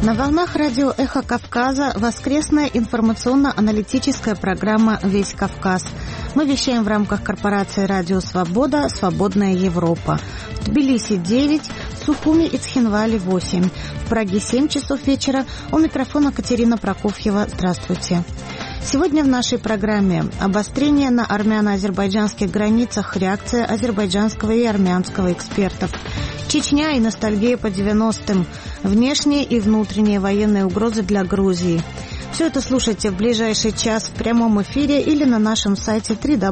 На волнах радио «Эхо Кавказа» воскресная информационно-аналитическая программа «Весь Кавказ». Мы вещаем в рамках корпорации «Радио Свобода. Свободная Европа». В Тбилиси 9, в Сухуми и Цхинвале 8, в Праге 7 часов вечера. У микрофона Катерина Прокофьева. Здравствуйте. Сегодня в нашей программе обострение на армяно-азербайджанских границах, реакция азербайджанского и армянского экспертов, Чечня и ностальгия по 90-м, внешние и внутренние военные угрозы для Грузии. Все это слушайте в ближайший час в прямом эфире или на нашем сайте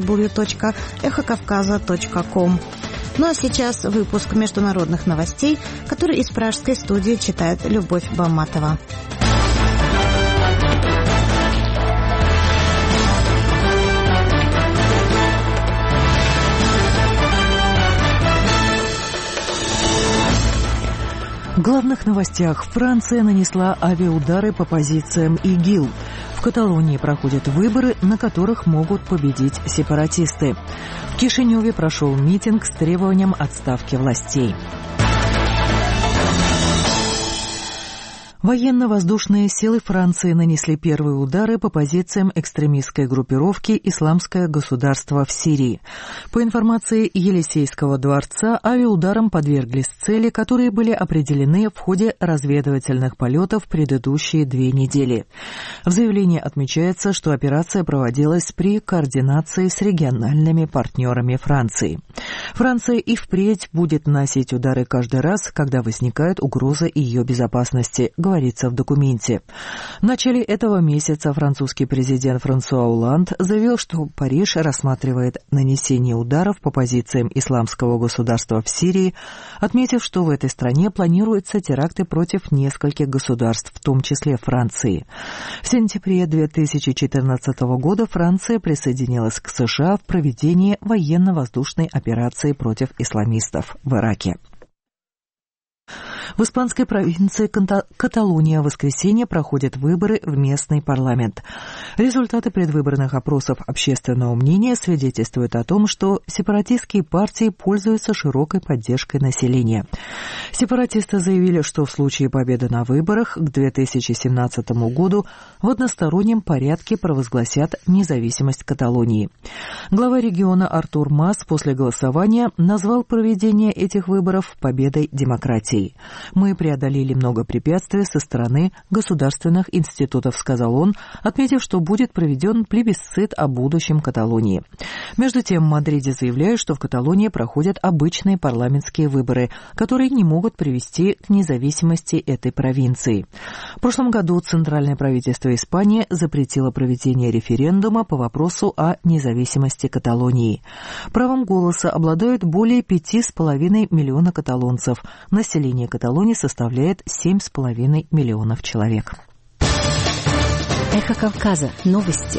www.эхокавказа.ком. Ну а сейчас выпуск международных новостей, который из пражской студии читает Любовь Баматова. В главных новостях: Франция нанесла авиаудары по позициям ИГИЛ. В Каталонии проходят выборы, на которых могут победить сепаратисты. В Кишиневе прошел митинг с требованием отставки властей. Военно-воздушные силы Франции нанесли первые удары по позициям экстремистской группировки «Исламское государство» в Сирии. По информации Елисейского дворца, авиаударам подверглись цели, которые были определены в ходе разведывательных полетов предыдущие 2 недели. В заявлении отмечается, что операция проводилась при координации с региональными партнерами Франции. Франция и впредь будет наносить удары каждый раз, когда возникает угроза ее безопасности, говорится в документе. В начале этого месяца французский президент Франсуа Олланд заявил, что Париж рассматривает нанесение ударов по позициям Исламского государства в Сирии, отметив, что в этой стране планируются теракты против нескольких государств, в том числе Франции. В сентябре 2014 года Франция присоединилась к США в проведении военно-воздушной операции против исламистов в Ираке. В испанской провинции Каталония в воскресенье проходят выборы в местный парламент. Результаты предвыборных опросов общественного мнения свидетельствуют о том, что сепаратистские партии пользуются широкой поддержкой населения. Сепаратисты заявили, что в случае победы на выборах к 2017 году в одностороннем порядке провозгласят независимость Каталонии. Глава региона Артур Мас после голосования назвал проведение этих выборов победой демократии. «Мы преодолели много препятствий со стороны государственных институтов», — сказал он, отметив, что будет проведен плебисцит о будущем Каталонии. Между тем, в Мадриде заявляют, что в Каталонии проходят обычные парламентские выборы, которые не могут привести к независимости этой провинции. В прошлом году центральное правительство Испании запретило проведение референдума по вопросу о независимости Каталонии. Правом голоса обладают более 5,5 миллиона каталонцев. Население Каталонии составляет 7,5 миллионов человек. Эхо Кавказа. Новости.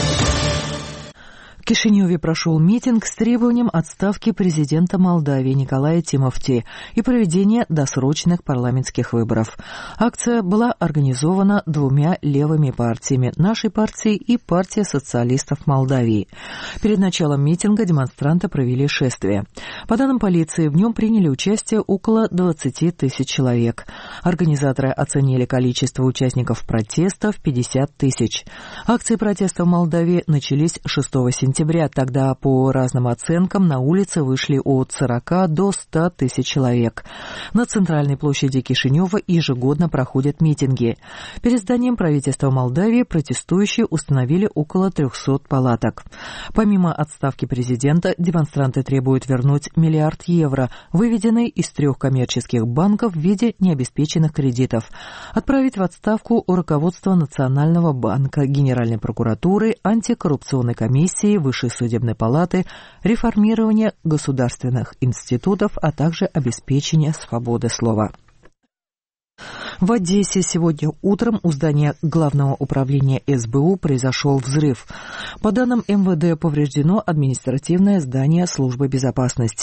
В Кишиневе прошел митинг с требованием отставки президента Молдавии Николая Тимофти и проведения досрочных парламентских выборов. Акция была организована 2 левыми партиями – нашей партией и партией социалистов Молдавии. Перед началом митинга демонстранты провели шествие. По данным полиции, в нем приняли участие около 20 тысяч человек. Организаторы оценили количество участников протеста в 50 тысяч. Акции протеста в Молдавии начались 6 сентября. Тогда, по разным оценкам, на улицы вышли от 40 до 100 тысяч человек. На центральной площади Кишинева ежегодно проходят митинги. Перед зданием правительства Молдавии протестующие установили около 300 палаток. Помимо отставки президента, демонстранты требуют вернуть €1 миллиард, выведенный из 3 коммерческих банков в виде необеспеченных кредитов, отправить в отставку руководство Национального банка, Генеральной прокуратуры, антикоррупционной комиссии, Высшей судебной палаты, реформирование государственных институтов, а также обеспечение свободы слова. В Одессе сегодня утром у здания Главного управления СБУ произошел взрыв. По данным МВД, повреждено административное здание службы безопасности.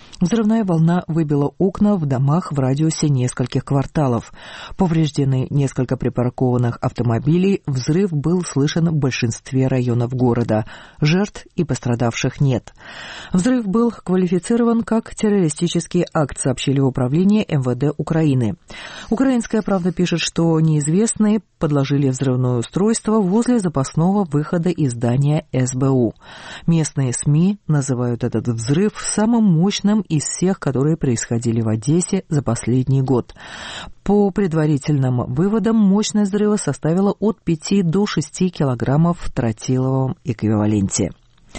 Взрывная волна выбила окна в домах в радиусе нескольких кварталов. Повреждены несколько припаркованных автомобилей. Взрыв был слышен в большинстве районов города. Жертв и пострадавших нет. Взрыв был квалифицирован как террористический акт, сообщили в управлении МВД Украины. «Украинская правда» пишет, что неизвестные подложили взрывное устройство возле запасного выхода из здания СБУ. Местные СМИ называют этот взрыв самым мощным из всех, которые происходили в Одессе за последний год. По предварительным выводам, мощность взрыва составила от 5 до 6 килограммов в тротиловом эквиваленте.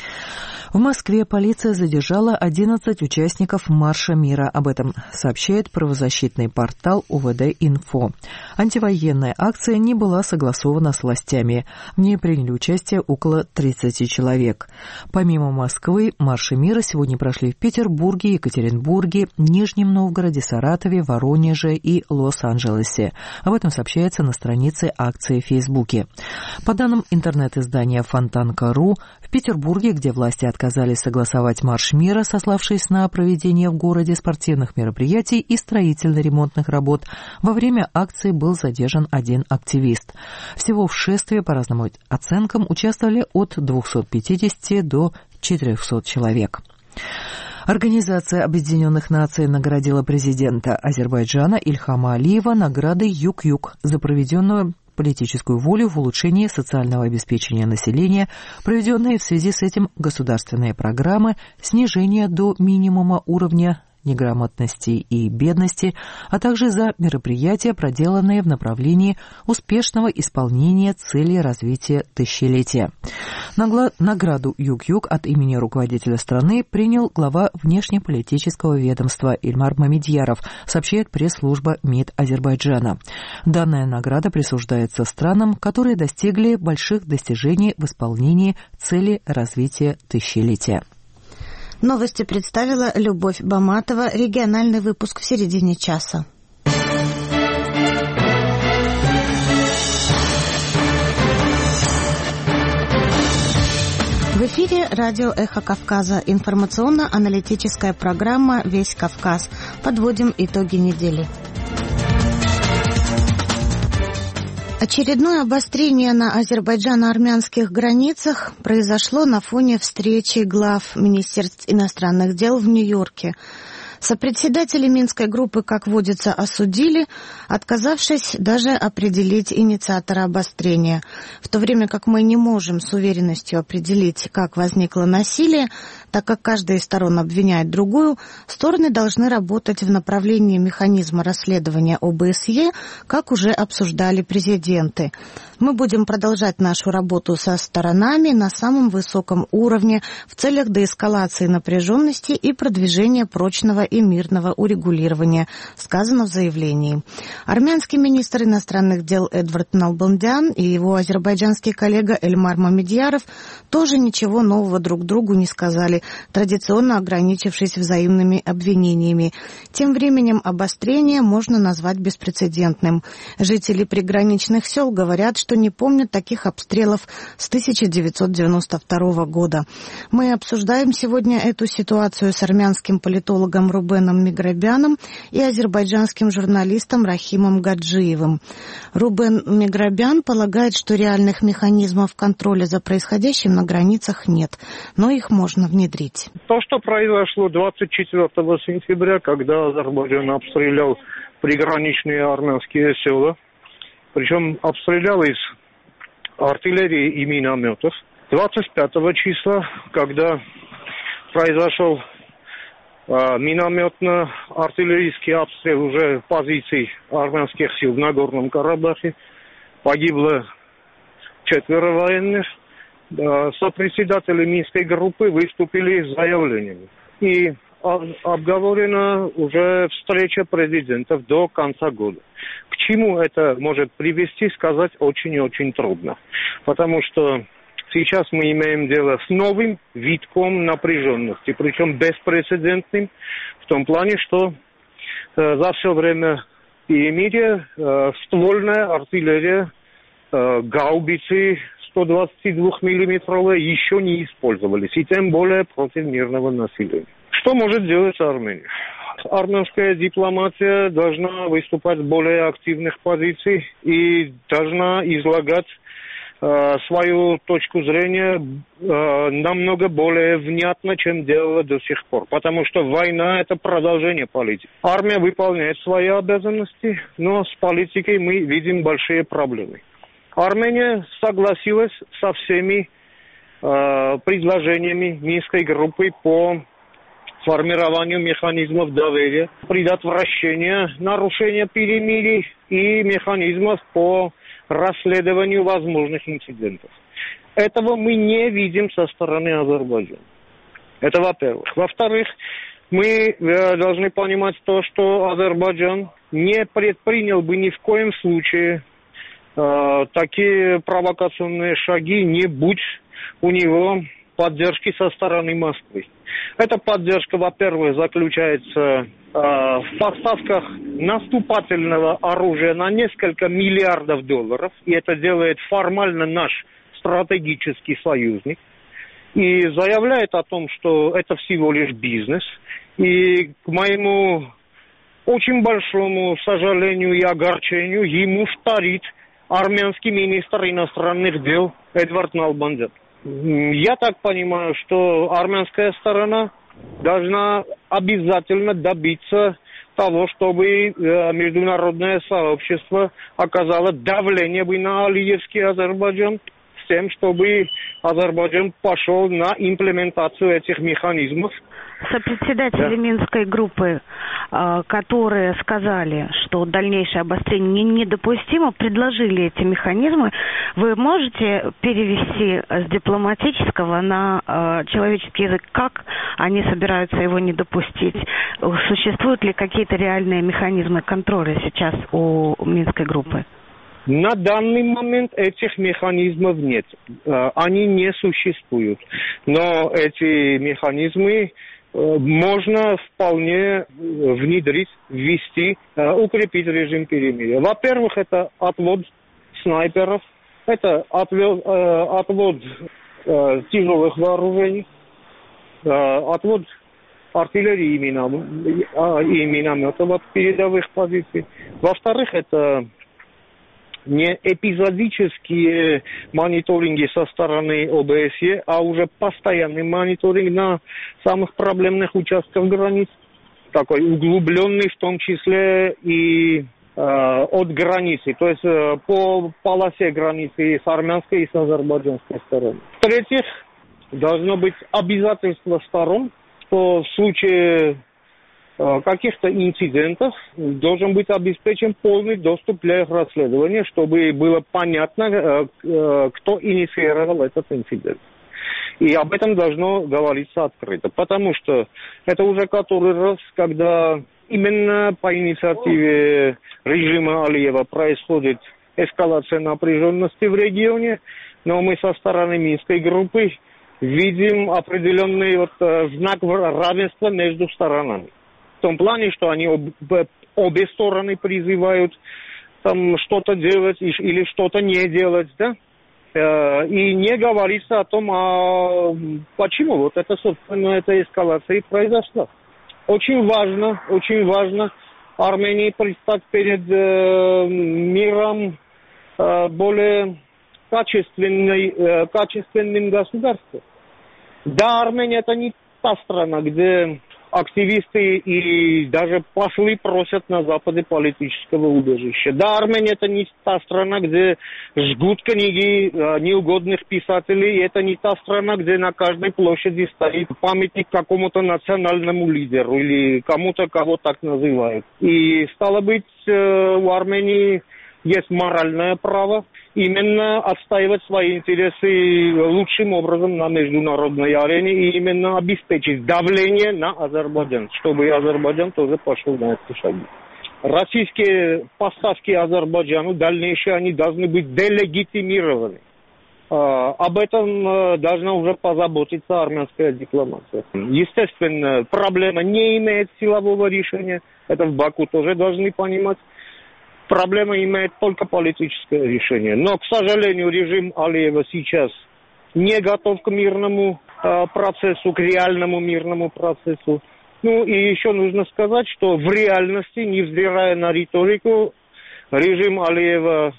В Москве полиция задержала 11 участников Марша мира. Об этом сообщает правозащитный портал УВД-Инфо. Антивоенная акция не была согласована с властями. В ней приняли участие около 30 человек. Помимо Москвы, марши мира сегодня прошли в Петербурге, Екатеринбурге, Нижнем Новгороде, Саратове, Воронеже и Лос-Анджелесе. Об этом сообщается на странице акции в Фейсбуке. По данным интернет-издания Фонтанка.ру, в Петербурге, где власти отказались согласовать марш мира, сославшись на проведение в городе спортивных мероприятий и строительно-ремонтных работ, во время акции был задержан один активист. Всего в шествии, по разным оценкам, участвовали от 250 до 400 человек. Организация Объединенных Наций наградила президента Азербайджана Ильхама Алиева наградой «Юг-Юг» за проведенную политическую волю в улучшении социального обеспечения населения, проведенные в связи с этим государственные программы снижения до минимума уровня неграмотности и бедности, а также за мероприятия, проделанные в направлении успешного исполнения целей развития тысячелетия. Награду «Юг-Юг» от имени руководителя страны принял глава внешнеполитического ведомства Ильмар Мамедьяров, сообщает пресс-служба МИД Азербайджана. Данная награда присуждается странам, которые достигли больших достижений в исполнении цели развития тысячелетия. Новости представила Любовь Баматова. Региональный выпуск в середине часа. В эфире радио «Эхо Кавказа». Информационно-аналитическая программа «Весь Кавказ». Подводим итоги недели. Очередное обострение на азербайджано-армянских границах произошло на фоне встречи глав Министерств иностранных дел в Нью-Йорке. Сопредседатели Минской группы, как водится, осудили, отказавшись даже определить инициатора обострения. В то время как мы не можем с уверенностью определить, как возникло насилие, так как каждая из сторон обвиняет другую, стороны должны работать в направлении механизма расследования ОБСЕ, как уже обсуждали президенты. Мы будем продолжать нашу работу со сторонами на самом высоком уровне в целях деэскалации напряженности и продвижения прочного и мирного урегулирования, сказано в заявлении. Армянский министр иностранных дел Эдвард Налбандян и его азербайджанский коллега Эльмар Мамедьяров тоже ничего нового друг другу не сказали, традиционно ограничившись взаимными обвинениями. Тем временем обострение можно назвать беспрецедентным. Жители приграничных сел говорят, что не помнят таких обстрелов с 1992 года. Мы обсуждаем сегодня эту ситуацию с армянским политологом Рубеном Миграбяном и азербайджанским журналистом Рахимом Гаджиевым. Рубен Миграбян полагает, что реальных механизмов контроля за происходящим на границах нет, но их можно внедрить. То, что произошло 24 сентября, когда Азербайджан обстрелял приграничные армянские села, причем обстрелял из артиллерии и минометов. 25 числа, когда произошел минометно-артиллерийский обстрел уже позиций армянских сил в Нагорном Карабахе, погибло 4 военных. Сопредседатели Минской группы выступили с заявлениями. И обговорена уже встреча президентов до конца года. К чему это может привести, сказать очень и очень трудно. Потому что сейчас мы имеем дело с новым витком напряженности, причем беспрецедентным, в том плане, что за все время перемирия ствольная артиллерия, гаубицы, 122-миллиметровые еще не использовались, и тем более против мирного населения. Что может делать Армения? Армянская дипломатия должна выступать с более активных позиций и должна излагать свою точку зрения намного более внятно, чем делала до сих пор. Потому что война – это продолжение политики. Армия выполняет свои обязанности, но с политикой мы видим большие проблемы. Армения согласилась со всеми предложениями Минской группы по формированию механизмов доверия, предотвращения нарушения перемирий и механизмов по расследованию возможных инцидентов. Этого мы не видим со стороны Азербайджана. Это во-первых. Во-вторых, мы должны понимать то, что Азербайджан не предпринял бы ни в коем случае такие провокационные шаги, не будь у него поддержки со стороны Москвы. Эта поддержка, во-первых, заключается в поставках наступательного оружия на несколько миллиардов долларов, и это делает формально наш стратегический союзник, и заявляет о том, что это всего лишь бизнес. И к моему очень большому сожалению и огорчению ему вторит армянский министр иностранных дел Эдвард Налбандян. Я так понимаю, что армянская сторона должна обязательно добиться того, чтобы международное сообщество оказало давление на Алиевский Азербайджан, с тем, чтобы Азербайджан пошел на имплементацию этих механизмов. Сопредседатели Минской группы, которые сказали, что дальнейшее обострение недопустимо, предложили эти механизмы. Вы можете перевести с дипломатического на человеческий язык, как они собираются его не допустить? Существуют ли какие-то реальные механизмы контроля сейчас у Минской группы? На данный момент этих механизмов нет. Они не существуют. Но эти механизмы можно вполне внедрить, ввести, укрепить режим перемирия. Во-первых, это отвод снайперов, это отвод тяжелых вооружений, отвод артиллерии и минометов от передовых позиций. Во-вторых, это не эпизодические мониторинги со стороны ОБСЕ, а уже постоянный мониторинг на самых проблемных участках границ, такой углубленный в том числе и от границы, то есть по полосе границы с армянской и с азербайджанской стороны. В-третьих, должно быть обязательство сторон, что в случае каких-то инцидентов должен быть обеспечен полный доступ для их расследования, чтобы было понятно, кто инициировал этот инцидент. И об этом должно говориться открыто, потому что это уже который раз, когда именно по инициативе режима Алиева происходит эскалация напряженности в регионе, но мы со стороны Минской группы видим определенный знак равенства между сторонами. В том плане, что они обе стороны призывают там что-то делать или что-то не делать, да? И не говорится о том, почему вот это, собственно, эта эскалация произошла. Очень важно Армении предстать перед миром более качественным государством. Да, Армения это не та страна, где активисты и даже послы просят на Западе политического убежища. Да, Армения это не та страна, где жгут книги неугодных писателей. И это не та страна, где на каждой площади стоит памятник какому-то национальному лидеру или кому-то, кого так называют. И стало быть, у Армении есть моральное право именно отстаивать свои интересы лучшим образом на международной арене и именно обеспечить давление на Азербайджан, чтобы Азербайджан тоже пошел на эти шаги. Российские поставки Азербайджану дальнейшие, они должны быть делегитимированы. Об этом должна уже позаботиться армянская дипломатия. Естественно, проблема не имеет силового решения, это в Баку тоже должны понимать. проблема имеет только политическое решение. Но, к сожалению, режим Алиева сейчас не готов к мирному процессу, к реальному мирному процессу. Ну и еще нужно сказать, что в реальности, невзирая на риторику, режим Алиева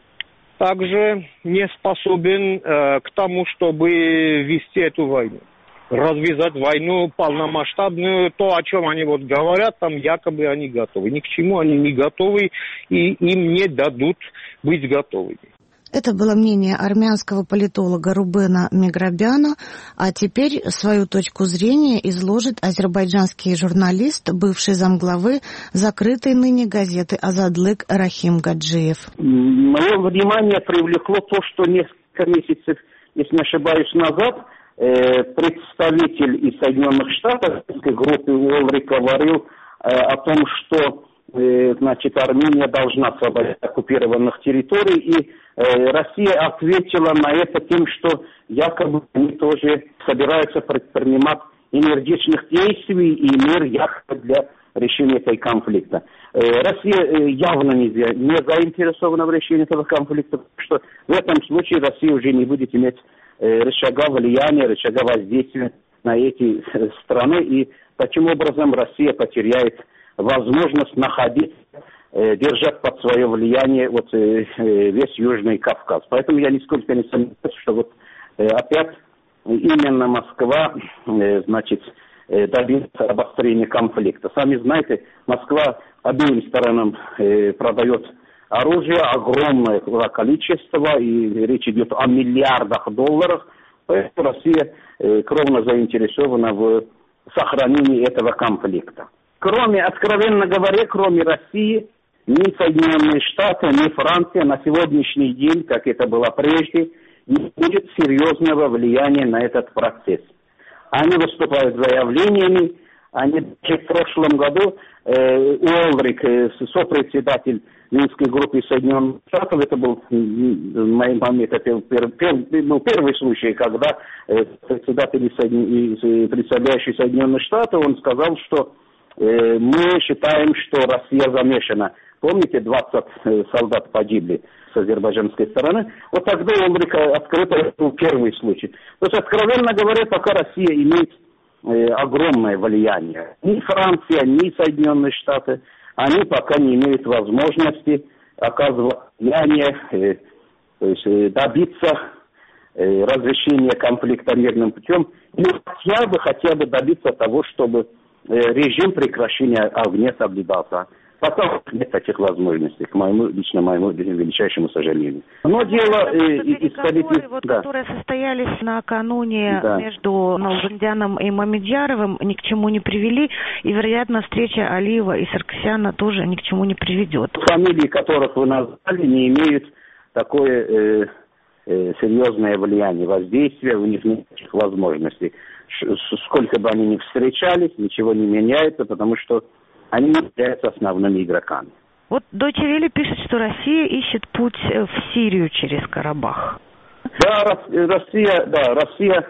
также не способен к тому, чтобы вести эту войну. Развязать войну полномасштабную, то, о чем они вот говорят, там якобы они готовы. Ни к чему они не готовы, и им не дадут быть готовыми. Это было мнение армянского политолога Рубена Миграбяна, а теперь свою точку зрения изложит азербайджанский журналист, бывший замглавы закрытой ныне газеты «Азадлык» Рахим Гаджиев. Мое внимание привлекло то, что несколько месяцев, если не ошибаюсь, назад представитель из Соединенных Штатов группы Уолрик говорил о том, что Армения должна освободить оккупированных территорий, и Россия ответила на это тем, что якобы они тоже собираются предпринимать энергичных действий и мер якобы для решения этого конфликта. Россия явно не заинтересована в решении этого конфликта, потому что в этом случае Россия уже не будет иметь рычага влияния, рычага воздействия на эти страны, и таким образом Россия потеряет возможность находить, держать под свое влияние весь Южный Кавказ. Поэтому я нисколько не сомневаюсь, что опять именно Москва, добьется обострения конфликта. Сами знаете, Москва обеим сторонам продает оружие, огромное количество, и речь идет о миллиардах долларов. Поэтому Россия кровно заинтересована в сохранении этого конфликта. Откровенно говоря, кроме России, ни Соединенные Штаты, ни Франция на сегодняшний день, как это было прежде, не будет серьезного влияния на этот процесс. Они выступают с заявлениями, они в прошлом году Уолрик, сопредседатель Минской группы Соединенных Штатов, это был первый случай, когда председатель, представляющий Соединенные Штаты, он сказал, что мы считаем, что Россия замешана. Помните, 20 солдат погибли с азербайджанской стороны? Вот тогда Уолрик открыто был первый случай. То есть, откровенно говоря, пока Россия имеет огромное влияние. Ни Франция, ни Соединенные Штаты, они пока не имеют возможности оказывать влияние, то есть добиться разрешения конфликта мирным путем, или хотя бы добиться того, чтобы режим прекращения огня соблюдался. Пока нет таких возможностей, к моему величайшему сожалению. Но дело которые состоялись накануне между Налбандяном и Мамедьяровым, ни к чему не привели, и, вероятно, встреча Алиева и Саркисяна тоже ни к чему не приведет. Фамилии, которых вы назвали, не имеют такое серьезное влияние, воздействие, у них нет таких возможностей. Сколько бы они ни встречались, ничего не меняется, потому что они не являются основными игроками. Вот Deutsche Welle пишет, что Россия ищет путь в Сирию через Карабах. Россия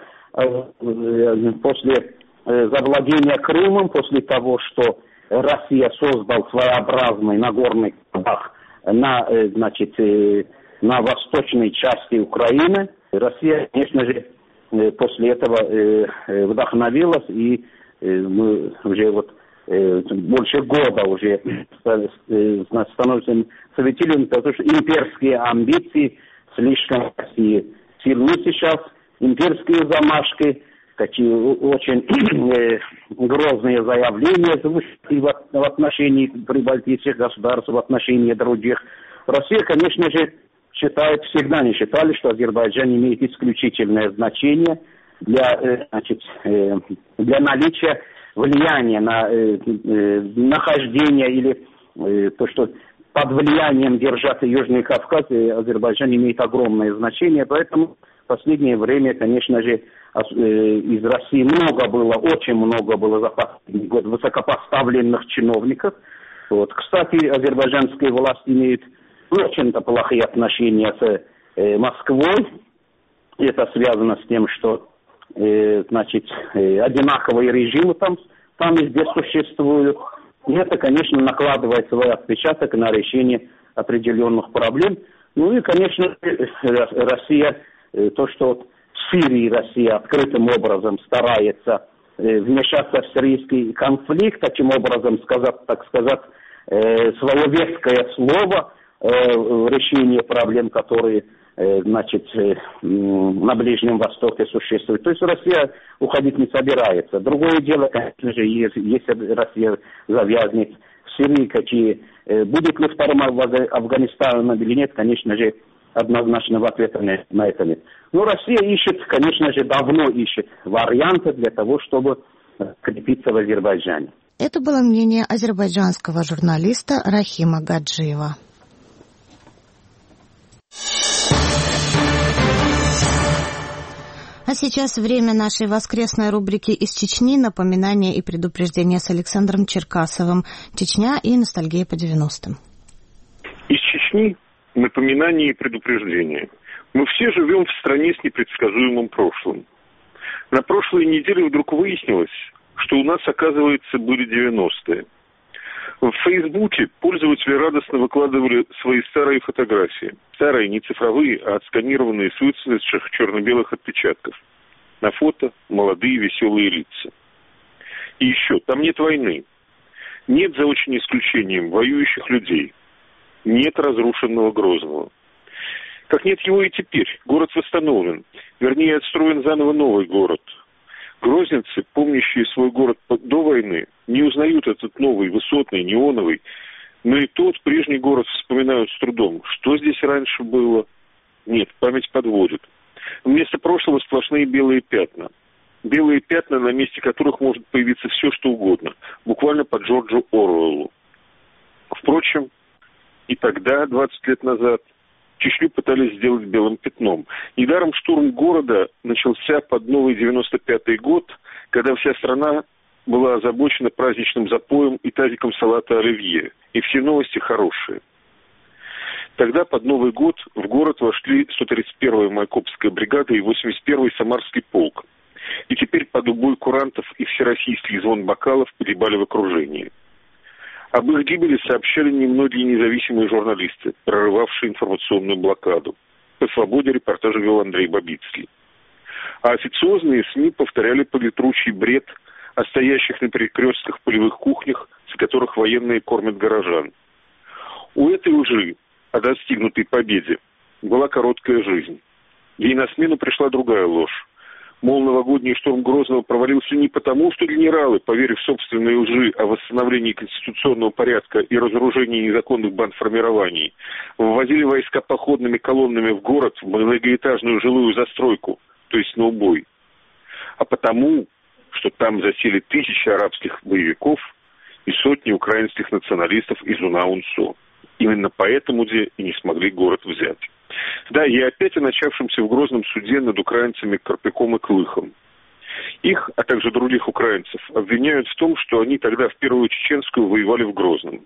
после завладения Крымом, после того, что Россия создал своеобразный Нагорный Карабах на восточной части Украины, Россия, конечно же, после этого вдохновилась, и мы уже больше года уже становимся свидетелями, потому что имперские амбиции слишком сильны сейчас, имперские замашки, такие очень грозные заявления в отношении прибалтийских государств, в отношении других. Россия, конечно же, всегда не считали, что Азербайджан имеет исключительное значение для наличия влияния на нахождение или то, что под влиянием держать Южный Кавказ, Азербайджан имеет огромное значение. Поэтому в последнее время, конечно же, из России очень много было за последний год высокопоставленных чиновников. Кстати, азербайджанские власти имеют очень-то плохие отношения с Москвой. Это связано с тем, что одинаковые режимы там и здесь существуют. И это, конечно, накладывает свой отпечаток на решение определенных проблем. Ну и, конечно, Россия, то, что в Сирии Россия открытым образом старается вмешаться в сирийский конфликт, таким образом так сказать, свое веское слово в решении проблем, которые на Ближнем Востоке существуют. То есть Россия уходить не собирается. Другое дело, конечно же, если Россия завязнет в Сирии, будет ли вторым Афганистаном или нет, конечно же, однозначного ответа на это нет. Но Россия ищет, конечно же, давно ищет варианты для того, чтобы крепиться в Азербайджане. Это было мнение азербайджанского журналиста Рахима Гаджиева. А сейчас время нашей воскресной рубрики «Из Чечни. Напоминания и предупреждения» с Александром Черкасовым. Чечня и ностальгия по 90-м. Из Чечни. Напоминания и предупреждения. Мы все живем в стране с непредсказуемым прошлым. На прошлой неделе вдруг выяснилось, что у нас, оказывается, были 90-е. В Фейсбуке пользователи радостно выкладывали свои старые фотографии. Старые, не цифровые, а отсканированные с выцветших черно-белых отпечатков. На фото молодые веселые лица. И еще, там нет войны. Нет, за очень исключением, воюющих людей. Нет разрушенного Грозного. Как нет его и теперь. Город восстановлен. Вернее, отстроен заново новый город. Грозненцы, помнящие свой город до войны, не узнают этот новый, высотный, неоновый, но и тот прежний город вспоминают с трудом. Что здесь раньше было? Нет, память подводит. Вместо прошлого сплошные белые пятна. Белые пятна, на месте которых может появиться все, что угодно. Буквально по Джорджу Оруэллу. Впрочем, и тогда, 20 лет назад, Чечню пытались сделать белым пятном. Недаром штурм города начался под новый 95-й год, когда вся страна была озабочена праздничным запоем и тазиком салата оливье. И все новости хорошие. Тогда под Новый год в город вошли 131-я Майкопская бригада и 81-й Самарский полк. И теперь под убой курантов и всероссийский звон бокалов погибали в окружении. Об их гибели сообщали немногие независимые журналисты, прорывавшие информационную блокаду. По «Свободе» репортажи вел Андрей Бабицкий. А официозные СМИ повторяли политручий бред о стоящих на перекрестках полевых кухнях, с которых военные кормят горожан. У этой лжи о достигнутой победе была короткая жизнь. Ей на смену пришла другая ложь. Мол, новогодний штурм Грозного провалился не потому, что генералы, поверив собственной лжи о восстановлении конституционного порядка и разоружении незаконных бандформирований, ввозили войска походными колоннами в город, в многоэтажную жилую застройку, то есть на убой, а потому, что там засели тысячи арабских боевиков и сотни украинских националистов из УНА-УНСО. Именно поэтому-де и не смогли город взять. Да, и опять о начавшемся в Грозном суде над украинцами Карпяком и Клыхом. Их, а также других украинцев, обвиняют в том, что они тогда в Первую Чеченскую воевали в Грозном.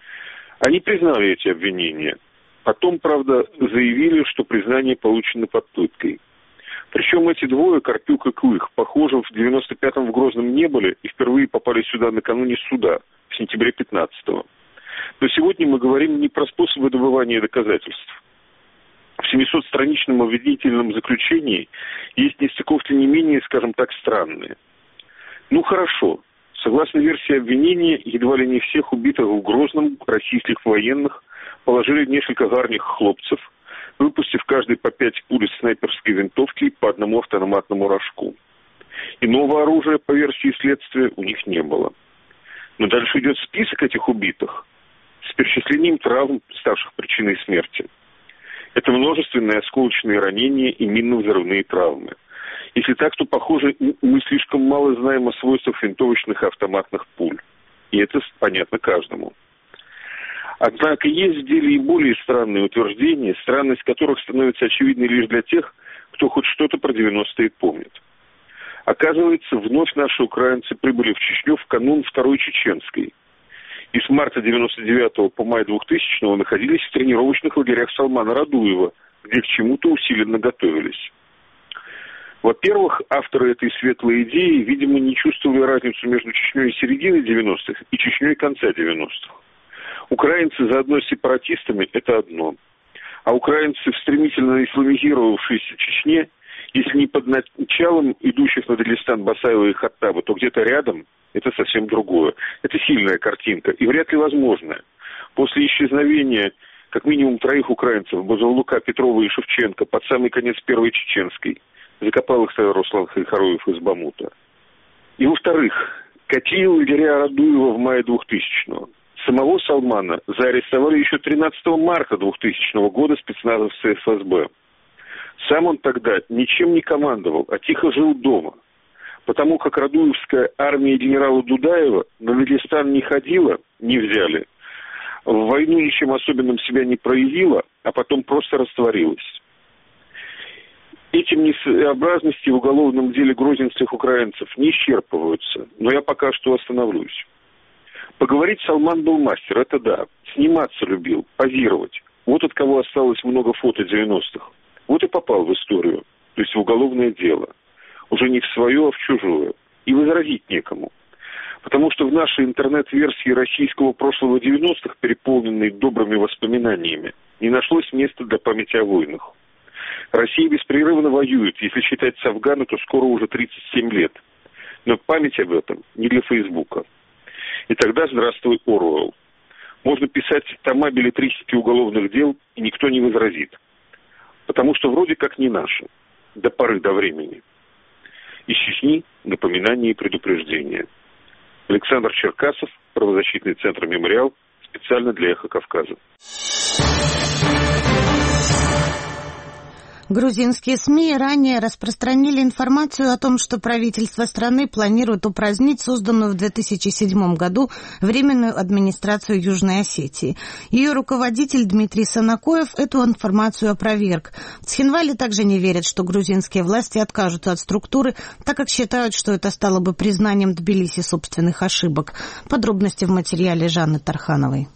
Они признали эти обвинения. Потом, правда, заявили, что признание получено под пыткой. Причем эти двое, Карпюк и Клых, похоже, в 95-м в Грозном не были и впервые попали сюда накануне суда, в сентябре 15-го. Но сегодня мы говорим не про способы добывания доказательств. В 700-страничном обвинительном заключении есть нестыковки не менее, скажем так, странные. Ну хорошо, согласно версии обвинения, едва ли не всех убитых в Грозном российских военных положили несколько гарних хлопцев, выпустив каждый по 5 пуль из снайперской винтовки и по одному автоматному рожку. Иного оружия, по версии следствия, у них не было. Но дальше идет список этих убитых с перечислением травм, ставших причиной смерти. Это множественные осколочные ранения и минно-взрывные травмы. Если так, то, похоже, мы слишком мало знаем о свойствах винтовочных и автоматных пуль. И это понятно каждому. Однако есть в деле и более странные утверждения, странность которых становится очевидной лишь для тех, кто хоть что-то про 90-е помнит. Оказывается, вновь наши украинцы прибыли в Чечню в канун Второй Чеченской. И с марта 99 по май 2000 находились в тренировочных лагерях Салмана Радуева, где к чему-то усиленно готовились. Во-первых, авторы этой светлой идеи, видимо, не чувствовали разницу между Чечней середины 90-х и Чечней конца 90-х. Украинцы заодно с сепаратистами – это одно. А украинцы в стремительно исламизировавшейся Чечне, если не под началом идущих на Дагестан Басаева и Хаттаба, то где-то рядом – это совсем другое. Это сильная картинка и вряд ли возможная. После исчезновения как минимум 3 украинцев – Базалука, Петрова и Шевченко под самый конец Первой Чеченской – закопал их Руслан Хайхароев из Бамута. И во-вторых, катили лагеря Радуева в мае 2000-го. Самого Салмана заарестовали еще 13 марта 2000 года спецназовцы ФСБ. Сам он тогда ничем не командовал, а тихо жил дома. Потому как радуевская армия генерала Дудаева на Дагестан не ходила, не взяли. В войну ничем особенным себя не проявила, а потом просто растворилась. Эти несообразности в уголовном деле грозненских украинцев не исчерпываются, но я пока что остановлюсь. Поговорить Салман был мастер, это да. Сниматься любил, позировать. Вот от кого осталось много фото 90-х. Вот и попал в историю, то есть в уголовное дело. Уже не в свое, а в чужое. И возразить некому. Потому что в нашей интернет-версии российского прошлого 90-х, переполненной добрыми воспоминаниями, не нашлось места для памяти о войнах. Россия беспрерывно воюет, если считать с Афгана, то скоро уже 37 лет. Но память об этом не для Фейсбука. И тогда здравствуй, Оруэлл. Можно писать тома беллетристики уголовных дел, и никто не возразит. Потому что вроде как не наши. До поры до времени. Из Чечни напоминания и предупреждения. Александр Черкасов, правозащитный центр «Мемориал», специально для «Эхо Кавказа». Грузинские СМИ ранее распространили информацию о том, что правительство страны планирует упразднить созданную в 2007 году Временную администрацию Южной Осетии. Ее руководитель Дмитрий Санакоев эту информацию опроверг. В Цхинвале также не верят, что грузинские власти откажутся от структуры, так как считают, что это стало бы признанием Тбилиси собственных ошибок. Подробности в материале Жанны Тархановой.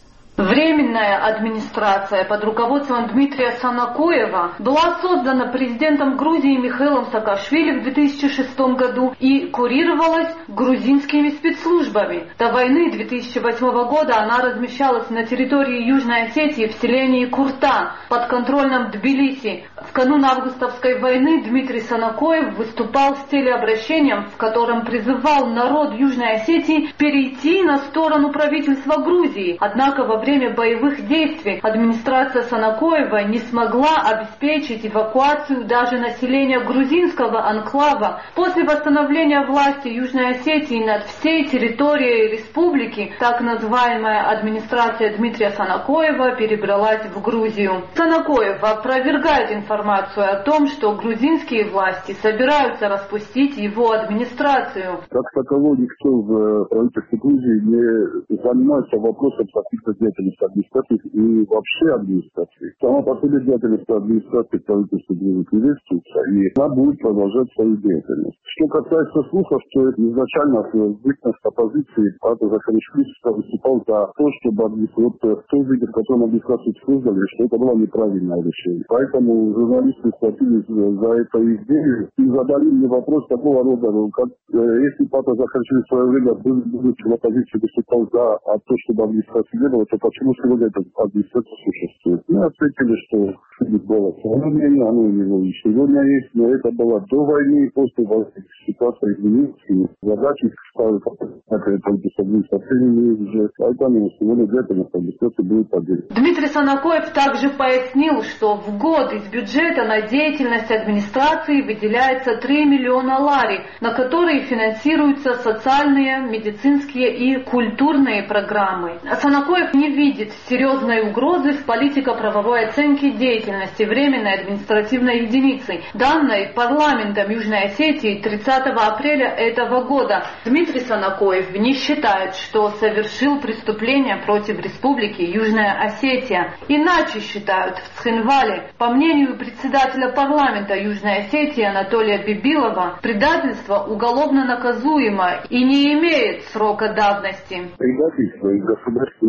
Временная администрация под руководством Дмитрия Санакоева была создана президентом Грузии Михаилом Саакашвили в 2006 году и курировалась грузинскими спецслужбами. До войны 2008 года она размещалась на территории Южной Осетии в селении Курта под контролем Тбилиси. В канун августовской войны Дмитрий Санакоев выступал с телеобращением, в котором призывал народ Южной Осетии перейти на сторону правительства Грузии. Однако во время боевых действий администрация Санакоева не смогла обеспечить эвакуацию даже населения грузинского анклава. После восстановления власти Южной Осетии над всей территорией республики, так называемая администрация Дмитрия Санакоева перебралась в Грузию. Санакоев опровергает информацию о том, что грузинские власти собираются распустить его администрацию. Как таково никто в правительстве Грузии не занимается вопросом каких-то деятельности администрации и вообще администрации. Сама по себе деятельность администрации правительства Грузии приветствуется, и она будет продолжать свою деятельность. Что касается слухов, что изначально в бытность оппозиции Ата Захаришвили выступал за то, чтобы в том виде, в котором администрацию создали, что это было неправильное решение. Поэтому журналисты схватились за эту идею и задали мне вопрос такого рода, как если Ата Захаришвили в свое время, будучи в оппозиции, выступал за то, чтобы администрация не было, то почему сегодня эта администрация существует? Мы ответили, что было свое мнение, оно у него и сегодня есть, но это было до войны и после войны. Ситуация изменилась, и задачи ставят правительство администрации уже, поэтому сегодня деятельность администрации будет отдельно. Дмитрий Санакоев также пояснил, что в год из бюджета на деятельность администрации выделяется 3 миллиона лари, на которые финансируются социальные, медицинские и культурные программы. Санакоев не видит серьезной угрозы в политико-правовой оценке деятельности Временной административной единицы, данной парламентом Южной Осетии 30 апреля этого года. Дмитрий Санакоев не считает, что совершил преступление против Республики Южная Осетия. Иначе считают в Цхинвале. По мнению председателя парламента Южной Осетии Анатолия Бибилова, предательство уголовно наказуемо и не имеет срока давности. Предательство и государственная измена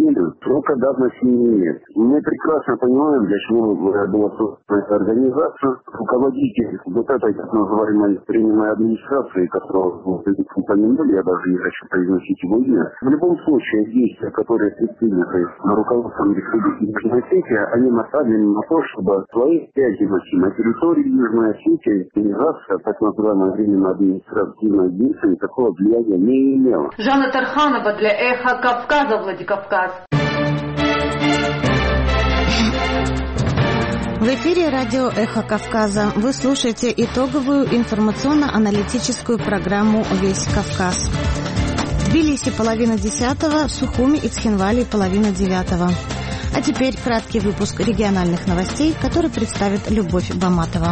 фамилию, срока давности не имеет. Мы прекрасно понимаем, для чего была создана эта организация. Руководитель вот этой так называемой принимной администрации, которого вы упомянули, я даже не хочу произносить его имя. В любом случае, действия, которые предприняты на руководством Республики Южная Осетия, они направлены на то, чтобы свои связи на территории Южной Осетии организация, так называемая временная административная деятельность, такого влияния не имела. Жанна Тарханова для Эхо Кавказа, Владикавказ. В эфире радио «Эхо Кавказа». Вы слушаете итоговую информационно-аналитическую программу «Весь Кавказ». Тбилиси 9:30, Сухуми и Цхинвали 8:30. А теперь краткий выпуск региональных новостей, который представит Любовь Баматова.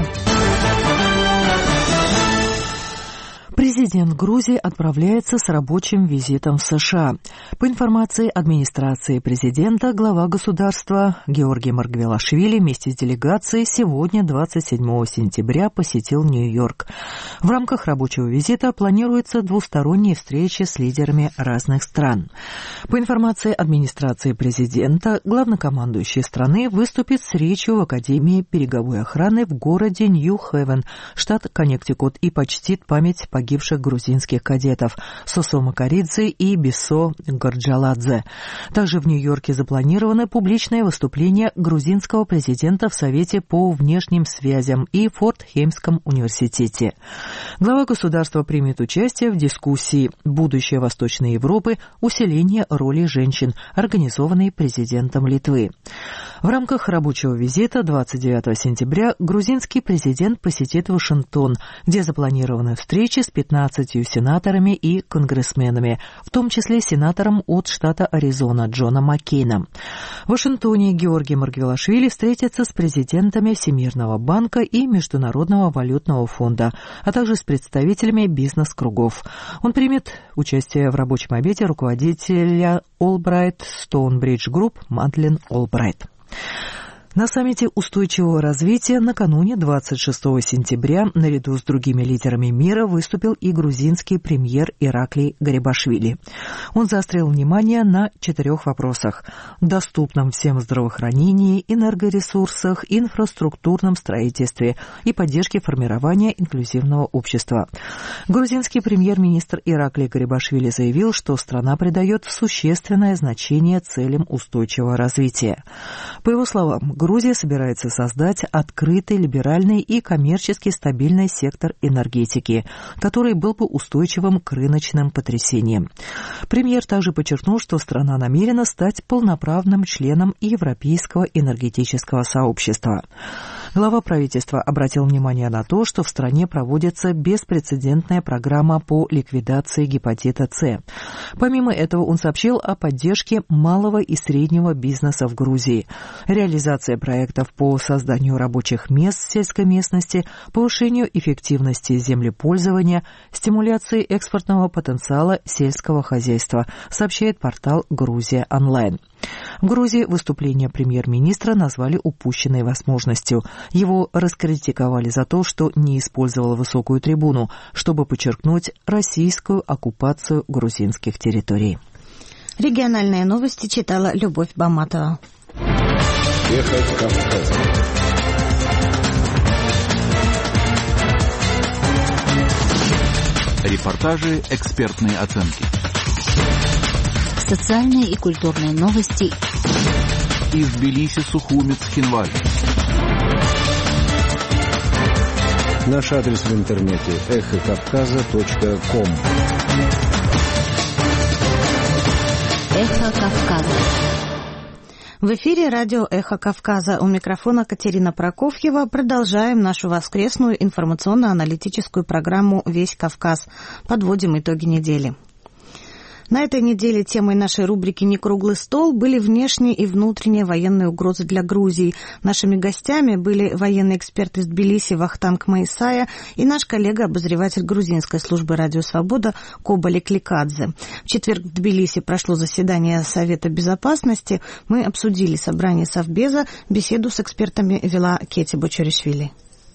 Президент Грузии отправляется с рабочим визитом в США. По информации администрации президента, глава государства Георгий Маргвелашвили вместе с делегацией сегодня, 27 сентября, посетил Нью-Йорк. В рамках рабочего визита планируются двусторонние встречи с лидерами разных стран. По информации администрации президента, главнокомандующий страны выступит с речью в Академии береговой охраны в городе Нью-Хевен, штат Коннектикут, и почтит память погибших грузинских кадетов Сосо Макаридзе и Бисо Горджаладзе. Также в Нью-Йорке запланированы публичные выступления грузинского президента в Совете по внешним связям и Фордхеймском университете. Глава государства примет участие в дискуссии «Будущее Восточной Европы. Усиление роли женщин», организованной президентом Литвы. В рамках рабочего визита 29 сентября грузинский президент посетит Вашингтон, где запланированы встречи с 15 сенаторами и конгрессменами, в том числе сенатором от штата Аризона Джоном Маккейном. В Вашингтоне Георгий Маргвелашвили встретится с президентами Всемирного банка и Международного валютного фонда, а также с представителями бизнес-кругов. Он примет участие в рабочем обеде руководителя Allbright Stonebridge Group Мадлен Allbright. На саммите устойчивого развития накануне 26 сентября наряду с другими лидерами мира выступил и грузинский премьер Ираклий Гарибашвили. Он заострил внимание на 4 вопросах: доступном всем здравоохранении, энергоресурсах, инфраструктурном строительстве и поддержке формирования инклюзивного общества. Грузинский премьер-министр Ираклий Гарибашвили заявил, что страна придает существенное значение целям устойчивого развития. По его словам, Грузия собирается создать открытый, либеральный и коммерчески стабильный сектор энергетики, который был бы устойчивым к рыночным потрясениям. Премьер также подчеркнул, что страна намерена стать полноправным членом Европейского энергетического сообщества. Глава правительства обратил внимание на то, что в стране проводится беспрецедентная программа по ликвидации гепатита С. Помимо этого, он сообщил о поддержке малого и среднего бизнеса в Грузии, реализация проектов по созданию рабочих мест в сельской местности, повышению эффективности землепользования, стимуляции экспортного потенциала сельского хозяйства, сообщает портал «Грузия онлайн». В Грузии выступление премьер-министра назвали упущенной возможностью. Его раскритиковали за то, что не использовал высокую трибуну, чтобы подчеркнуть российскую оккупацию грузинских территорий. Региональные новости читала Любовь Баматова. Эхо Кавказа. Репортажи, экспертные оценки. Социальные и культурные новости. Из Тбилиси, Сухуми, Цхинвали. Наш адрес в интернете эхокавказа.ком. Эхо Кавказа. В эфире радио «Эхо Кавказа». У микрофона Катерина Прокофьева. Продолжаем нашу воскресную информационно-аналитическую программу «Весь Кавказ». Подводим итоги недели. На этой неделе темой нашей рубрики «Не круглый стол» были внешние и внутренние военные угрозы для Грузии. Нашими гостями были военный эксперт из Тбилиси Вахтанг Маисая и наш коллега-обозреватель грузинской службы «Радио Свобода» Кобали Кликадзе. В четверг в Тбилиси прошло заседание Совета Безопасности. Мы обсудили собрание Совбеза, беседу с экспертами вела Кети Бочаришвили.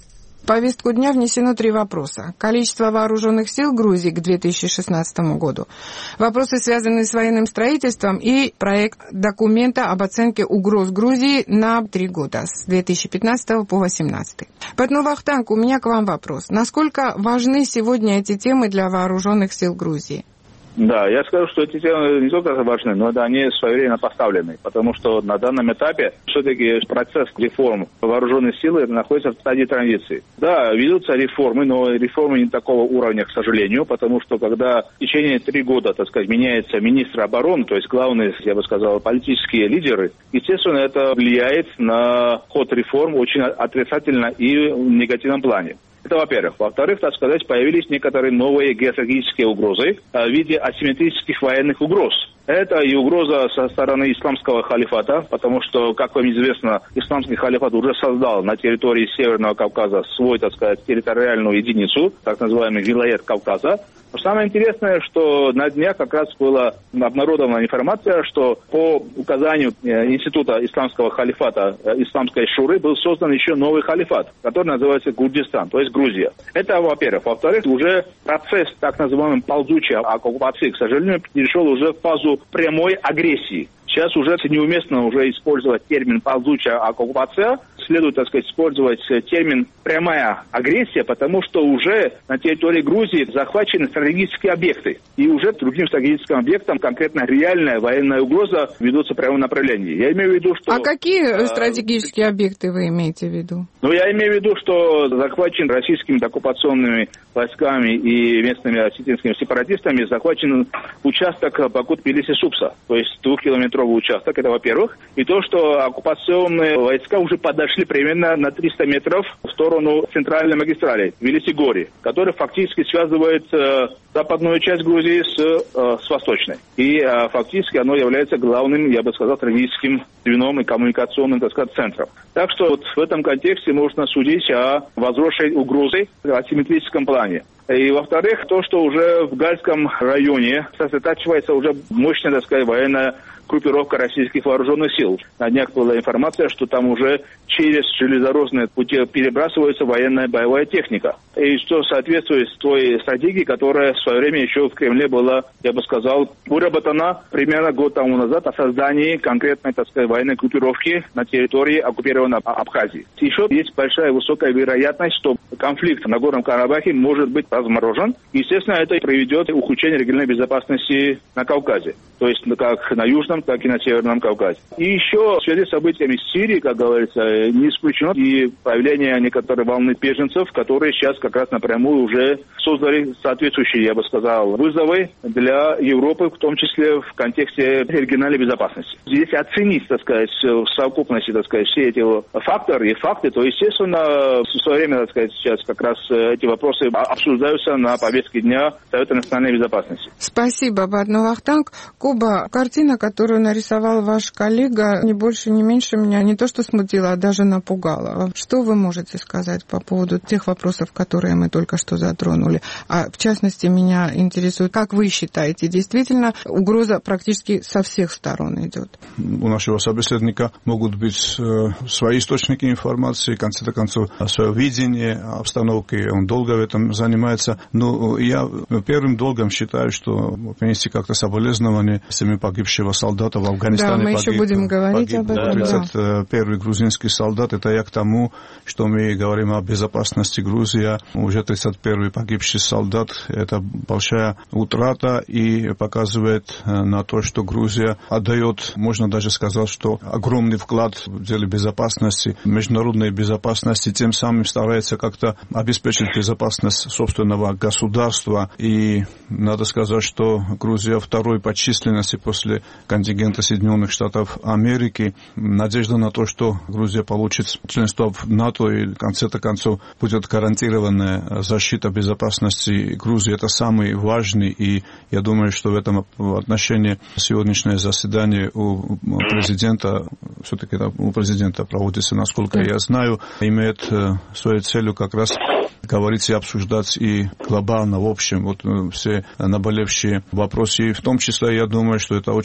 В повестку дня внесено 3 вопроса. Количество вооруженных сил Грузии к 2016 году, вопросы, связанные с военным строительством, и проект документа об оценке угроз Грузии на 3 года, с 2015 по 2018. Поэтому, Вахтанг, у меня к вам вопрос. Насколько важны сегодня эти темы для вооруженных сил Грузии? Да, я скажу, что эти темы не только важны, но они своевременно поставлены, потому что на данном этапе все-таки процесс реформ вооруженных сил находится в стадии транзиции. Да, ведутся реформы, но реформы не такого уровня, к сожалению, потому что когда в течение 3 года, так сказать, меняется министр обороны, то есть главные, я бы сказал, политические лидеры, естественно, это влияет на ход реформ очень отрицательно и в негативном плане. Это во-первых. Во-вторых, так сказать, появились некоторые новые геостратегические угрозы в виде асимметрических военных угроз. Это и угроза со стороны исламского халифата, потому что, как вам известно, исламский халифат уже создал на территории Северного Кавказа свой, так сказать, территориальную единицу, так называемый вилает Кавказа. Но самое интересное, что на днях как раз была обнародована информация, что по указанию Института исламского халифата, исламской шуры, был создан еще новый халифат, который называется Курдистан, то есть Грузия. Это во-первых. Во-вторых, уже процесс так называемой ползучей оккупации, к сожалению, перешел уже в фазу прямой агрессии. Сейчас уже неуместно уже использовать термин «ползучая оккупация». Следует, так сказать, использовать термин «прямая агрессия», потому что уже на территории Грузии захвачены стратегические объекты. И уже другим стратегическим объектам конкретно реальная военная угроза ведутся в прямом направлении. Я имею в виду, что... А какие стратегические объекты вы имеете в виду? Ну, я имею в виду, что захвачен российскими оккупационными войсками и местными осетинскими сепаратистами захвачен участок Баку-Тбилиси-Супса, то есть 2-километровый участок, это во-первых. И то, что оккупационные войска уже подошли примерно на 300 метров в сторону центральной магистрали Тбилиси-Гори, которая фактически связывает западную часть Грузии с восточной. И фактически оно является главным, я бы сказал, стратегическим звеном и коммуникационным, так сказать, центром. Так что вот в этом контексте можно судить о возросшей угрозе в асимметрическом плане. И, во-вторых, то, что уже в Гальском районе сосредотачивается уже мощная, так сказать, военная группировка российских вооруженных сил. На днях была информация, что там уже через железнодорожные пути перебрасывается военная боевая техника. И что соответствует той стратегии, которая в свое время еще в Кремле была, я бы сказал, выработана примерно год тому назад о создании конкретной, так сказать, военной группировки на территории оккупированной Абхазии. Еще есть большая высокая вероятность, что конфликт на Горном Карабахе может быть разморожен. Естественно, это приведет к ухудшению региональной безопасности на Кавказе. То есть как на Южном, так и на Северном Кавказе. И еще в связи с событиями в Сирии, как говорится, не исключено и появление некоторой волны беженцев, которые сейчас как раз напрямую уже создали соответствующие, я бы сказал, вызовы для Европы, в том числе в контексте региональной безопасности. Если оценить, так сказать, в совокупности, так сказать, все эти факторы и факты, то, естественно, в свое время, так сказать, сейчас как раз эти вопросы обсуждаются на повестке дня Совета национальной безопасности. Спасибо, Бадно Вахтанг. Куба, картина, которую нарисовал ваш коллега, не больше, не меньше меня не то что смутила, а даже напугала. Что вы можете сказать по поводу тех вопросов, которые мы только что затронули? А в частности, меня интересует, как вы считаете, действительно угроза практически со всех сторон идет? У нашего собеседника могут быть свои источники информации, в конце концов, свое видение обстановки, он долго в этом занимается. Но я первым долгом считаю, что принести как-то соболезнования семье погибшего солдата в Афганистане. Да, мы еще будем говорить об этом. 31-й грузинский солдат. Это я к тому, что мы говорим о безопасности Грузии. Уже 31-й погибший солдат. Это большая утрата и показывает на то, что Грузия отдает, можно даже сказать, что огромный вклад в деле безопасности, международной безопасности, тем самым старается как-то обеспечить безопасность собственного государства. И надо сказать, что Грузия второй по численности после контингента Соединенных Штатов Америки. Надежда на то, что Грузия получит членство в НАТО и в конце-то концов будет гарантированная защита безопасности Грузии. Это самый важный, и я думаю, что в этом отношении сегодняшнее заседание у президента, все-таки у президента проводится, насколько я знаю, имеет своей целью как раз говорить и обсуждать и глобально, в общем, вот все наболевшие вопросы. И в том числе, я думаю, что это очень важно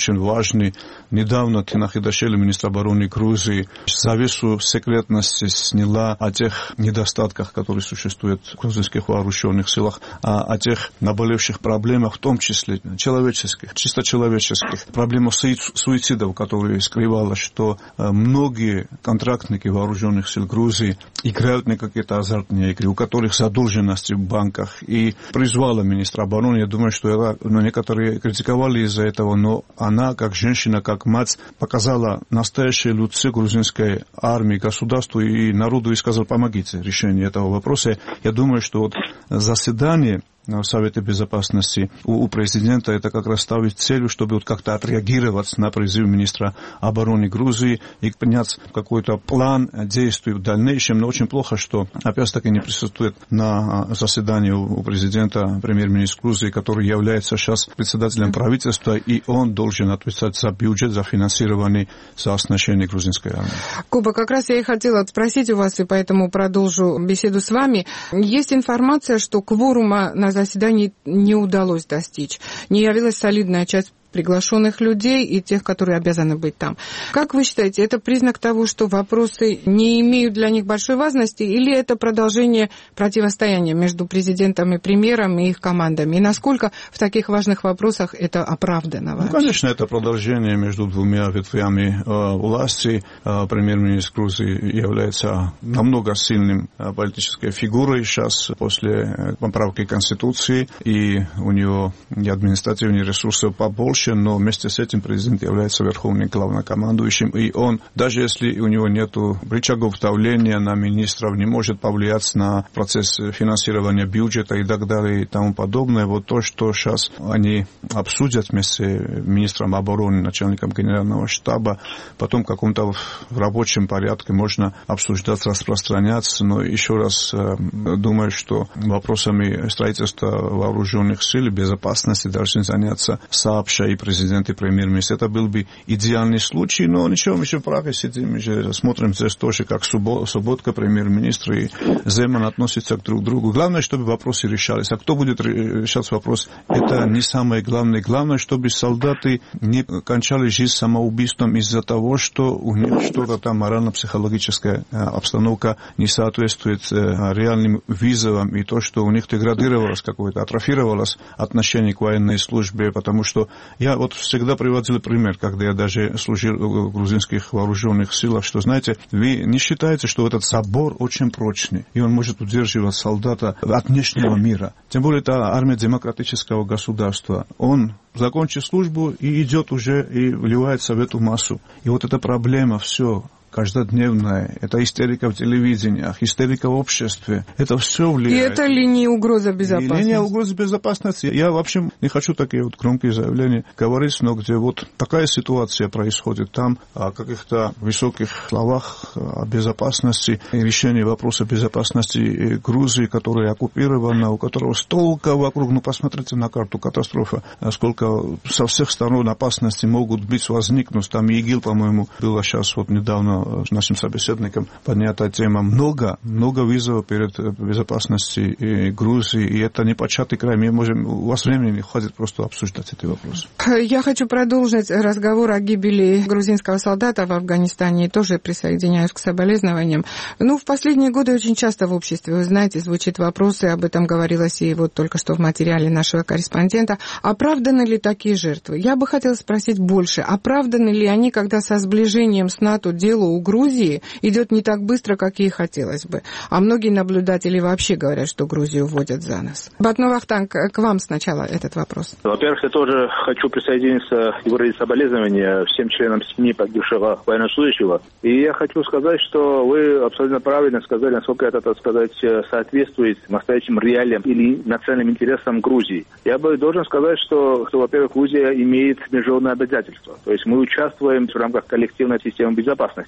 важный. Недавно Тина Хидашвили, министр обороны Грузии, завесу секретности сняла о тех недостатках, которые существуют в грузинских вооруженных силах, о тех наболевших проблемах, в том числе человеческих, чисто человеческих, проблему суицидов, которые скрывала, что многие контрактники вооруженных сил Грузии играют на какие-то азартные игры, у которых задолженности в банках. И призвала министра обороны, я думаю, что некоторые критиковали из-за этого, но она, как женщина, как мать, показала настоящее лицо грузинской армии, государству и народу и сказала: помогите решению этого вопроса. Я думаю, что вот заседание в Совете Безопасности у президента это как раз ставит целью, чтобы вот как-то отреагировать на призыв министра обороны Грузии и принять какой-то план действий в дальнейшем. Но очень плохо, что опять-таки не присутствует на заседании у президента премьер-министр Грузии, который является сейчас председателем правительства, и он должен отвечать за бюджет, за финансирование, за оснащение грузинской армии. Куба, как раз я и хотела спросить у вас, и поэтому продолжу беседу с вами. Есть информация, что кворума на заседании не удалось достичь. Не явилась солидная часть приглашенных людей и тех, которые обязаны быть там. Как вы считаете, это признак того, что вопросы не имеют для них большой важности, или это продолжение противостояния между президентом и премьером и их командами? И насколько в таких важных вопросах это оправдано? Ну, конечно, это продолжение между двумя ветвями власти. Премьер-министр Грузии является намного сильным политической фигурой сейчас после поправки Конституции, и у него и административные ресурсы побольше, но вместе с этим президент является верховным главнокомандующим, и он, даже если у него нет рычагов давления на министров, не может повлиять на процесс финансирования бюджета и так далее и тому подобное. Вот то, что сейчас они обсудят вместе с министром обороны, начальником генерального штаба, потом в каком-то рабочем порядке можно обсуждать, распространяться, но еще раз думаю, что вопросами строительства вооруженных сил и безопасности должны заняться сообща и президент, и премьер-министр. Это был бы идеальный случай, но ничего, мы еще в Праге сидим, мы же смотрим здесь тоже, как Соботка, премьер-министр, и Земан относятся друг к другу. Главное, чтобы вопросы решались. А кто будет решать вопрос, это не самое главное. Главное, чтобы солдаты не кончали жизнь самоубийством из-за того, что у них что-то там морально-психологическая обстановка не соответствует реальным вызовам, и то, что у них деградировалось какое-то, атрофировалось отношение к военной службе, потому что я вот всегда приводил пример, когда я даже служил в грузинских вооруженных силах, что, знаете, вы не считаете, что этот забор очень прочный, и он может удерживать солдата от внешнего мира. Тем более, это армия демократического государства. Он закончит службу и идет уже и вливается в эту массу. И вот эта проблема, все каждодневная, это истерика в телевидениях, истерика в обществе, это все влияет. И это ли не угроза безопасности? Не угроза безопасности. Я вообще не хочу такие вот громкие заявления говорить, но где вот такая ситуация происходит, там о каких-то высоких словах о безопасности и решении вопроса безопасности Грузии, которая оккупирована, у которого столько вокруг, ну посмотрите на карту катастрофа, сколько со всех сторон опасности могут быть, возникнуть. Там ИГИЛ, по-моему, было сейчас вот недавно с нашим собеседником поднята тема. Много вызовов перед безопасностью Грузии, и это не початый край. У вас времени не хватит просто обсуждать эти вопросы. Я хочу продолжить разговор о гибели грузинского солдата в Афганистане и тоже присоединяюсь к соболезнованиям. В последние годы очень часто в обществе, вы знаете, звучат вопросы, об этом говорилось и вот только что в материале нашего корреспондента. Оправданы ли такие жертвы? Я бы хотела спросить больше. Оправданы ли они, когда со сближением с НАТО дело у Грузии идет не так быстро, как ей хотелось бы. А многие наблюдатели вообще говорят, что Грузию вводят за нос. Батну Вахтанг, к вам сначала этот вопрос. Во-первых, я тоже хочу присоединиться и выразить соболезнования всем членам семьи погибшего военнослужащего. И я хочу сказать, что вы абсолютно правильно сказали, насколько это, так сказать, соответствует настоящим реалиям или национальным интересам Грузии. Я бы должен сказать, что во-первых, Грузия имеет международные обязательства. То есть мы участвуем в рамках коллективной системы безопасности.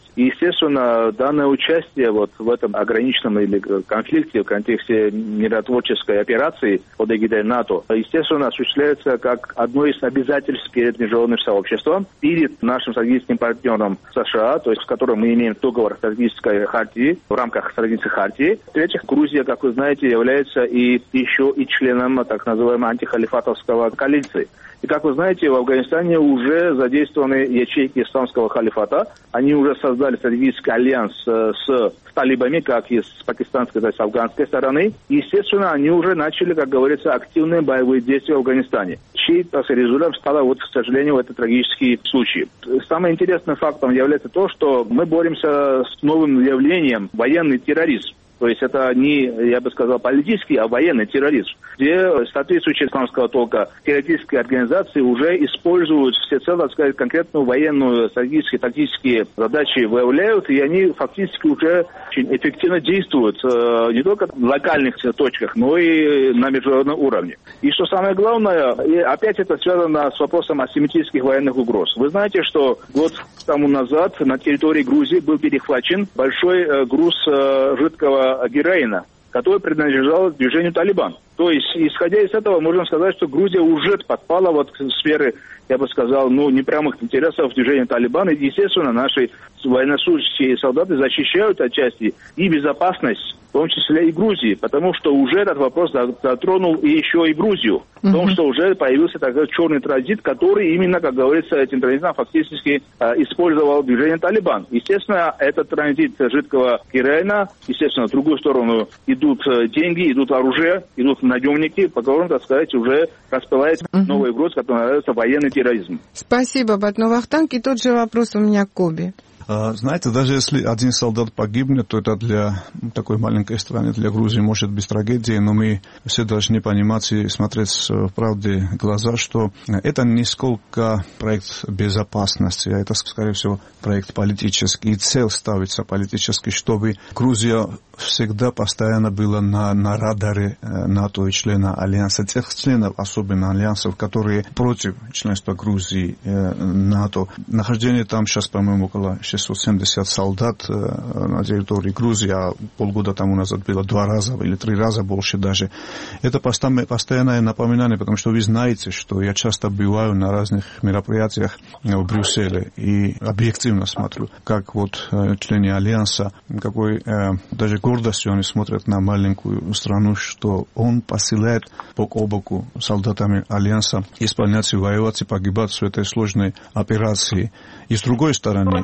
И, естественно, данное участие вот в этом ограниченном или конфликте в контексте миротворческой операции под эгидой НАТО, естественно, осуществляется как одно из обязательств перед международным сообществом, перед нашим стратегическим партнером США, то есть с которым мы имеем договор стратегической хартии, в рамках стратегической хартии. В-третьих, Грузия, как вы знаете, является и еще и членом так называемой антихалифатовского коалиции. И, как вы знаете, в Афганистане уже задействованы ячейки исламского халифата. Они уже создали стратегический альянс с талибами, как и с пакистанской, так и с афганской стороны. Естественно, они уже начали, как говорится, активные боевые действия в Афганистане. Чей результатом стало, вот, к сожалению, этот трагический случай. Самым интересным фактом является то, что мы боремся с новым явлением военный терроризм. То есть это не, я бы сказал, политический, а военный терроризм, где соответствующие исламского толка террористические организации уже используют всецело, так сказать, конкретную военную, стратегические, тактические задачи выявляют, и они фактически уже очень эффективно действуют не только в локальных точках, но и на международном уровне. И что самое главное, и опять это связано с вопросом асимметрических военных угроз. Вы знаете, что год тому назад на территории Грузии был перехвачен большой груз жидкого героина, который принадлежал движению «Талибан». То есть, исходя из этого, можно сказать, что Грузия уже подпала вот к сфере, я бы сказал, непрямых интересов движения «Талибан». И, естественно, наши военнослужащие и солдаты защищают отчасти и безопасность, в том числе и Грузии, потому что уже этот вопрос затронул и еще и Грузию. В том, что уже появился такой черный транзит, который именно, как говорится, этим транзитом фактически использовал движение «Талибан». Естественно, этот транзит жидкого героина, естественно, в другую сторону идут деньги, идут оружие, идут наемники, по которым, так сказать, уже распылается новый угроз, который называется военный терроризм. Спасибо, Батну Вахтанг. И тот же вопрос у меня к Коби. Знаете, даже если один солдат погибнет, то это для такой маленькой страны, для Грузии, может быть трагедией, но мы все должны понимать и смотреть в правде в глаза, что это не сколько проект безопасности, а это, скорее всего, проект политический. И цель ставится политически, чтобы Грузия всегда постоянно была на радаре НАТО и члена Альянса. Тех членов, особенно Альянсов, которые против членства Грузии НАТО. Нахождение там сейчас, по-моему, около 670 солдат на территории Грузии, а полгода тому назад было 2 раза или 3 раза больше даже. Это постоянное напоминание, потому что вы знаете, что я часто бываю на разных мероприятиях в Брюсселе и объективно смотрю, как вот члены Альянса, какой даже гордостью они смотрят на маленькую страну, что он посылает бок о боку солдатами Альянса исполнять и воевать и погибать в этой сложной операции. И с другой стороны,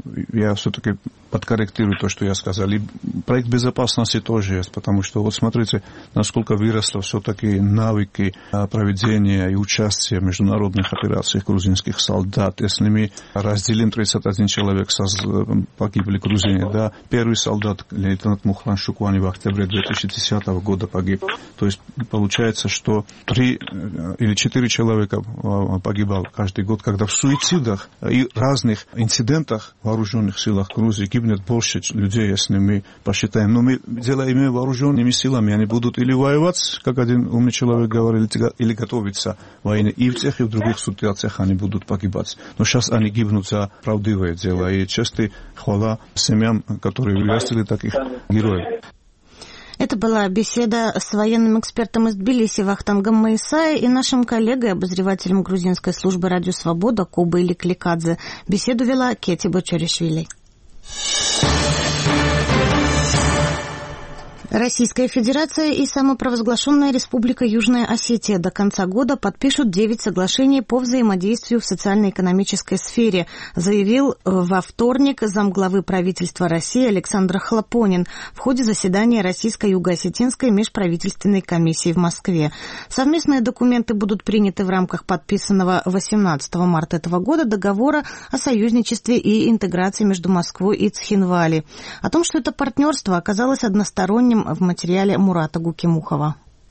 я все-таки подкорректирую то, что я сказал. И проект безопасности тоже есть, потому что вот смотрите, насколько выросло все-таки навыки проведения и участия в международных операциях грузинских солдат. Если мы разделим 31 человек, погибли грузины, да, первый солдат, лейтенант Мухран Шуквани, в октябре 2010 года погиб. То есть получается, что 3 или 4 человека погибал каждый год, когда в суицидах и разных инцидентах в вооруженных силах Грузии гибнет больше людей, если мы посчитаем. Но мы делаем вооруженными силами, они будут или воевать, как один умный человек говорил, или готовиться к войне. И в тех, и в других ситуациях они будут погибать. Но сейчас они гибнут за правдивое дело. И честь и хвала семьям, которые вырастили таких героев. Это была беседа с военным экспертом из Тбилиси Вахтангом Маисаей и нашим коллегой, обозревателем грузинской службы «Радио Свобода» Кобой Ликликадзе. Беседу вела Кети Бочаришвили. Российская Федерация и самопровозглашенная Республика Южная Осетия до конца года подпишут 9 соглашений по взаимодействию в социально-экономической сфере, заявил во вторник замглавы правительства России Александр Хлопонин в ходе заседания Российско-Юго-Осетинской межправительственной комиссии в Москве. Совместные документы будут приняты в рамках подписанного 18 марта этого года договора о союзничестве и интеграции между Москвой и Цхинвали. О том, что это партнерство оказалось односторонним, в материале Мурата Гукимухова.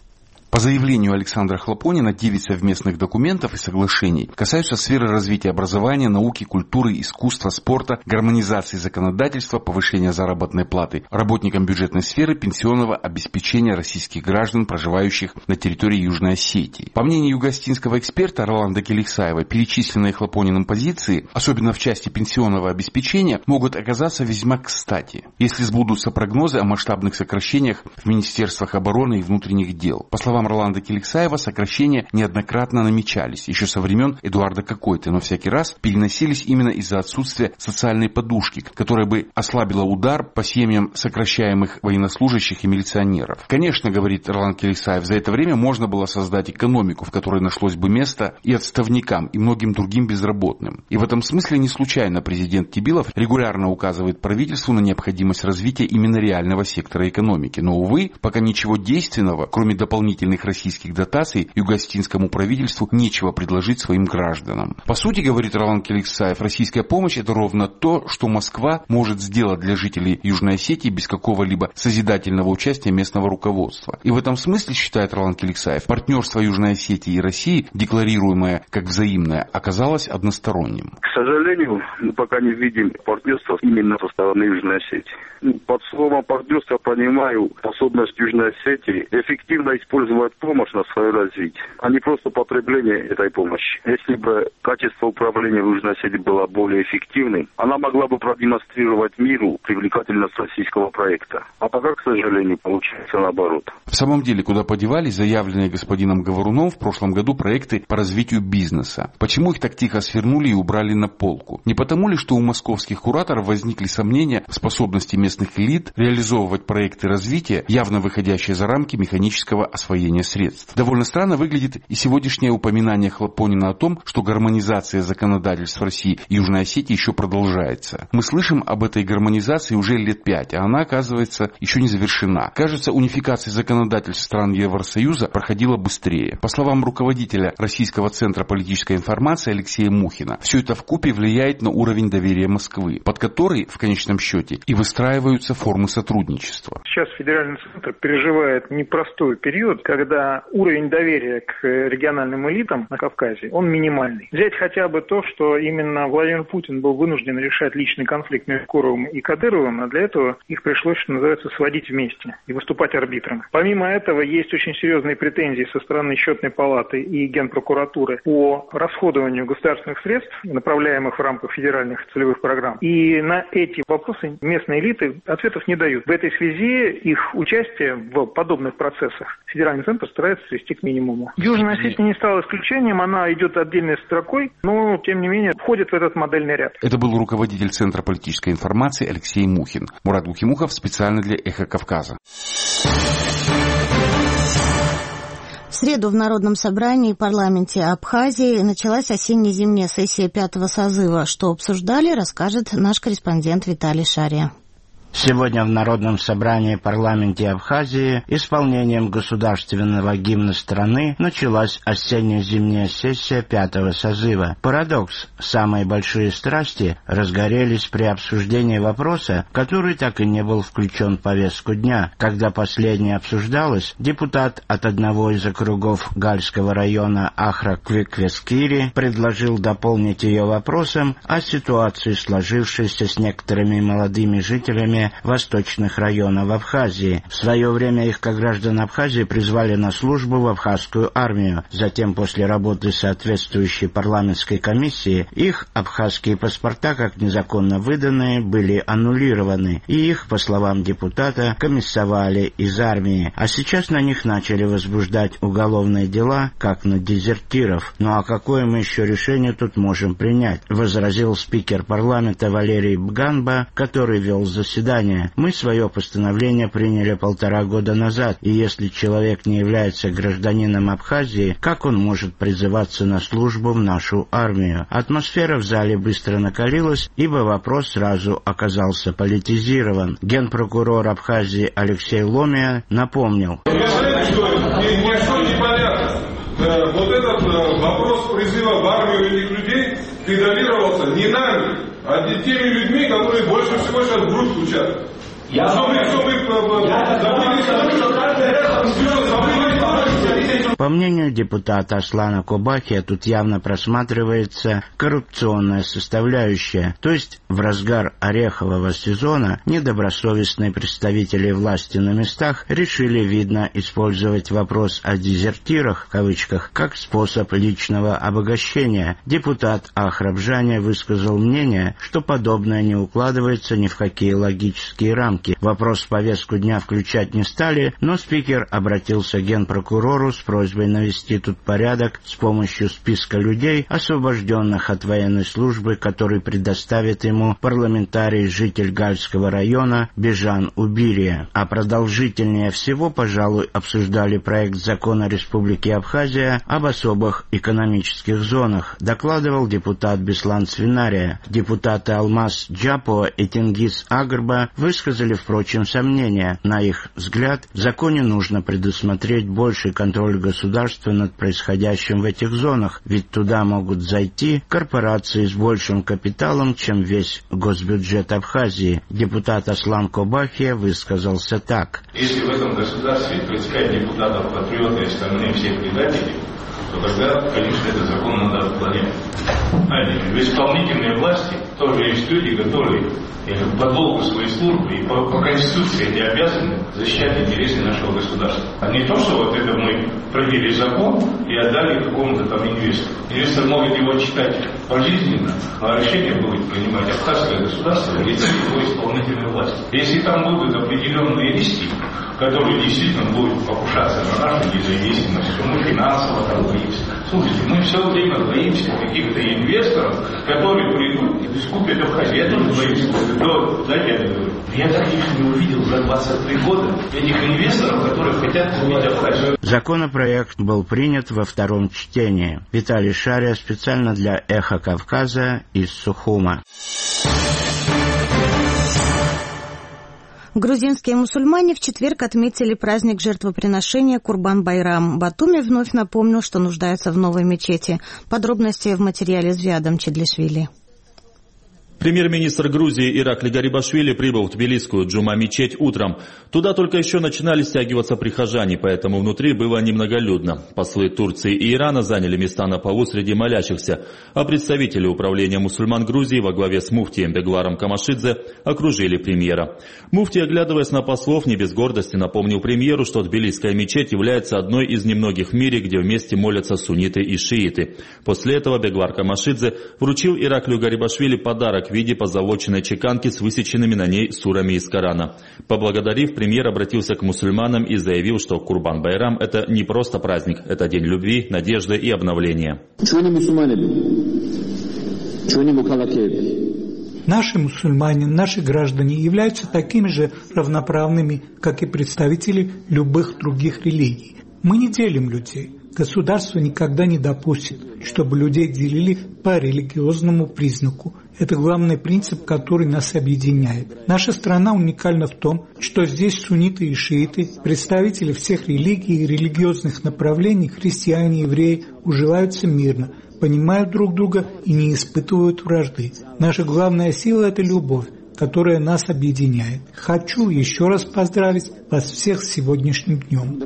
По заявлению Александра Хлопонина, 9 совместных документов и соглашений касаются сферы развития образования, науки, культуры, искусства, спорта, гармонизации законодательства, повышения заработной платы работникам бюджетной сферы, пенсионного обеспечения российских граждан, проживающих на территории Южной Осетии. По мнению юго-осетинского эксперта Роланда Келексаева, перечисленные Хлопониным позиции, особенно в части пенсионного обеспечения, могут оказаться весьма кстати, если сбудутся прогнозы о масштабных сокращениях в Министерствах обороны и внутренних дел. По словам Роланда Келексаева, сокращения неоднократно намечались еще со времен Эдуарда Кокойты, но всякий раз переносились именно из-за отсутствия социальной подушки, которая бы ослабила удар по семьям сокращаемых военнослужащих и милиционеров. Конечно, говорит Роланд Келексаев, за это время можно было создать экономику, в которой нашлось бы место и отставникам, и многим другим безработным. И в этом смысле не случайно президент Тибилов регулярно указывает правительству на необходимость развития именно реального сектора экономики. Но, увы, пока ничего действенного, кроме дополнительных российских дотаций, юго-осетинскому правительству нечего предложить своим гражданам. По сути, говорит Роланд Келексаев, российская помощь — это ровно то, что Москва может сделать для жителей Южной Осетии без какого-либо созидательного участия местного руководства. И в этом смысле, считает Роланд Келексаев, партнерство Южной Осетии и России, декларируемое как взаимное, оказалось односторонним. К сожалению, мы пока не видим партнерства именно со стороны Южной Осетии. Под словом партнерство понимаю способность Южной Осетии эффективно использовать помощь на свое развитие, а не просто потребление этой помощи. Если бы качество управления в Южной Осетии было более эффективным, она могла бы продемонстрировать миру привлекательность российского проекта. А пока, к сожалению, получается наоборот. В самом деле, куда подевались заявленные господином Говоруном в прошлом году проекты по развитию бизнеса? Почему их так тихо свернули и убрали на полку? Не потому ли, что у московских кураторов возникли сомнения в способности местных элит реализовывать проекты развития, явно выходящие за рамки механического освоения средств? Довольно странно выглядит и сегодняшнее упоминание Хлопонина о том, что гармонизация законодательств России и Южной Осетии еще продолжается. Мы слышим об этой гармонизации уже лет 5, а она, оказывается, еще не завершена. Кажется, унификация законодательств стран Евросоюза проходила быстрее. По словам руководителя Российского центра политической информации Алексея Мухина, все это вкупе влияет на уровень доверия Москвы, под который, в конечном счете, и выстраиваются формы сотрудничества. Сейчас федеральный центр переживает непростой период, когда уровень доверия к региональным элитам на Кавказе, он минимальный. Взять хотя бы то, что именно Владимир Путин был вынужден решать личный конфликт между Куровым и Кадыровым, а для этого их пришлось, что называется, сводить вместе и выступать арбитром. Помимо этого, есть очень серьезные претензии со стороны Счетной палаты и Генпрокуратуры по расходованию государственных средств, направляемых в рамках федеральных целевых программ. И на эти вопросы местные элиты ответов не дают. В этой связи их участие в подобных процессах федеральный центр старается свести к минимуму. Южная Осетия не стала исключением, она идет отдельной строкой, но, тем не менее, входит в этот модельный ряд. Это был руководитель Центра политической информации Алексей Мухин. Мурат Гухимухов специально для «Эхо Кавказа». В среду в Народном собрании и парламенте Абхазии началась осенне-зимняя сессия 5-го созыва. Что обсуждали, расскажет наш корреспондент Виталий Шария. Сегодня в Народном собрании и парламенте Абхазии исполнением государственного гимна страны началась осенне-зимняя сессия 5-го созыва. Парадокс. Самые большие страсти разгорелись при обсуждении вопроса, который так и не был включен в повестку дня. Когда последнее обсуждалось, депутат от одного из округов Гальского района Ахра Квиквескири предложил дополнить ее вопросом о ситуации, сложившейся с некоторыми молодыми жителями восточных районов Абхазии. В свое время их, как граждан Абхазии, призвали на службу в абхазскую армию. Затем, после работы соответствующей парламентской комиссии, их абхазские паспорта, как незаконно выданные, были аннулированы, и их, по словам депутата, комиссовали из армии. А сейчас на них начали возбуждать уголовные дела, как на дезертиров. Ну а какое мы еще решение тут можем принять? Возразил спикер парламента Валерий Бганба, который вел заседание. Мы свое постановление приняли 1,5 года назад, и если человек не является гражданином Абхазии, как он может призываться на службу в нашу армию? Атмосфера в зале быстро накалилась, ибо вопрос сразу оказался политизирован. Генпрокурор Абхазии Алексей Ломия напомнил. Вот этот вопрос призыва в армию этих людей педалировался не нами, а теми людьми, которые больше всего сейчас будут включать. По мнению депутата Аслана Кобахия, тут явно просматривается коррупционная составляющая, то есть в разгар орехового сезона недобросовестные представители власти на местах решили, видно, использовать вопрос о дезертирах, в кавычках, как способ личного обогащения. Депутат Ахрабжаня высказал мнение, что подобное не укладывается ни в какие логические рамки. Вопрос в повестку дня включать не стали, но спикер обратился к генпрокурору с просьбой навести тут порядок с помощью списка людей, освобожденных от военной службы, который предоставит ему парламентарий, житель Гальского района Бежан Убирия. А продолжительнее всего, пожалуй, обсуждали проект закона Республики Абхазия об особых экономических зонах, докладывал депутат Беслан Свинария. Депутаты Алмаз Джапо и Тенгиз Агарба высказали, впрочем, сомнения. На их взгляд, в законе нужно предусмотреть больший контроль государства над происходящим в этих зонах, ведь туда могут зайти корпорации с большим капиталом, чем весь госбюджет Абхазии. Депутат Аслан Кобахия высказался так. Если в этом государстве предскать депутатов патриоты и остальные всех предателей, то тогда, конечно, этот закон надо отклонять. Знаете, в исполнительной власти тоже есть люди, которые по долгу своей службы и по Конституции они обязаны защищать интересы нашего государства. А не то, что вот это мы провели закон и отдали какому-то там инвестору. Инвестор может его читать пожизненно, а решение будет принимать абхазское государство в лице его исполнительной власти. Если там будут определенные риски, которые действительно будут покушаться на нашу независимость, что мы финансово там боимся. Слушайте, мы все время боимся каких-то инвесторов, которые придут и скупят Абхазию. Я тоже боюсь. Я таких не увидел за 23 года этих инвесторов, которые хотят купить Абхазию. Законопроект был принят во втором чтении. Виталий Шария специально для «Эхо Кавказа» из Сухума. Грузинские мусульмане в четверг отметили праздник жертвоприношения Курбан-Байрам. Батуми вновь напомнил, что нуждается в новой мечети. Подробности в материале Звядом Чедлишвили. Премьер-министр Грузии Иракли Гарибашвили прибыл в Тбилисскую Джума-мечеть утром. Туда только еще начинали стягиваться прихожане, поэтому внутри было немноголюдно. Послы Турции и Ирана заняли места на полу среди молящихся, а представители управления мусульман Грузии во главе с муфтием Бегларом Камашидзе окружили премьера. Муфти, оглядываясь на послов, не без гордости напомнил премьеру, что Тбилисская мечеть является одной из немногих в мире, где вместе молятся сунниты и шииты. После этого Беглар Камашидзе вручил Ираклию Гарибашвили подарок в виде позолоченной чеканки с высеченными на ней сурами из Корана. Поблагодарив, премьер обратился к мусульманам и заявил, что Курбан-Байрам – это не просто праздник, это день любви, надежды и обновления. Наши мусульмане, наши граждане являются такими же равноправными, как и представители любых других религий. Мы не делим людей. Государство никогда не допустит, чтобы людей делили по религиозному признаку. Это главный принцип, который нас объединяет. Наша страна уникальна в том, что здесь сунниты и шииты, представители всех религий и религиозных направлений, христиане и евреи, уживаются мирно, понимают друг друга и не испытывают вражды. Наша главная сила – это любовь, которая нас объединяет. Хочу еще раз поздравить вас всех с сегодняшним днем.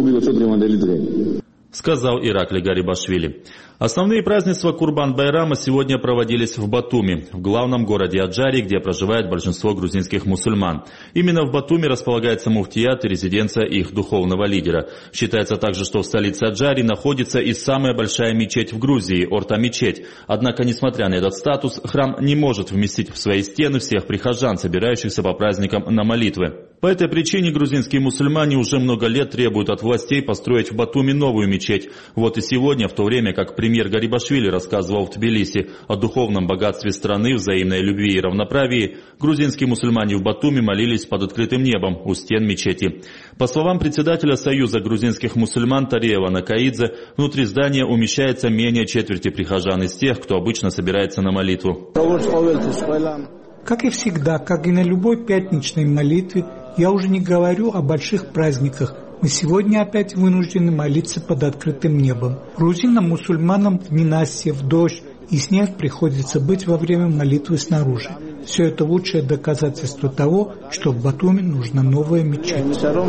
Сказал Иракли Гарибашвили. Основные празднества Курбан-Байрама сегодня проводились в Батуми, в главном городе Аджари, где проживает большинство грузинских мусульман. Именно в Батуми располагается муфтият и резиденция их духовного лидера. Считается также, что в столице Аджари находится и самая большая мечеть в Грузии – Орта-мечеть. Однако, несмотря на этот статус, храм не может вместить в свои стены всех прихожан, собирающихся по праздникам на молитвы. По этой причине грузинские мусульмане уже много лет требуют от властей построить в Батуми новую мечеть. Вот и сегодня, в то время как премьер Гарибашвили рассказывал в Тбилиси о духовном богатстве страны, взаимной любви и равноправии, грузинские мусульмане в Батуми молились под открытым небом у стен мечети. По словам председателя Союза грузинских мусульман Тареева Накаидзе, внутри здания умещается менее четверти прихожан из тех, кто обычно собирается на молитву. Как и всегда, как и на любой пятничной молитве, я уже не говорю о больших праздниках. Мы сегодня опять вынуждены молиться под открытым небом. Грузинам, мусульманам в ненастье, в дождь и снег приходится быть во время молитвы снаружи. Все это лучшее доказательство того, что в Батуми нужна новая мечеть.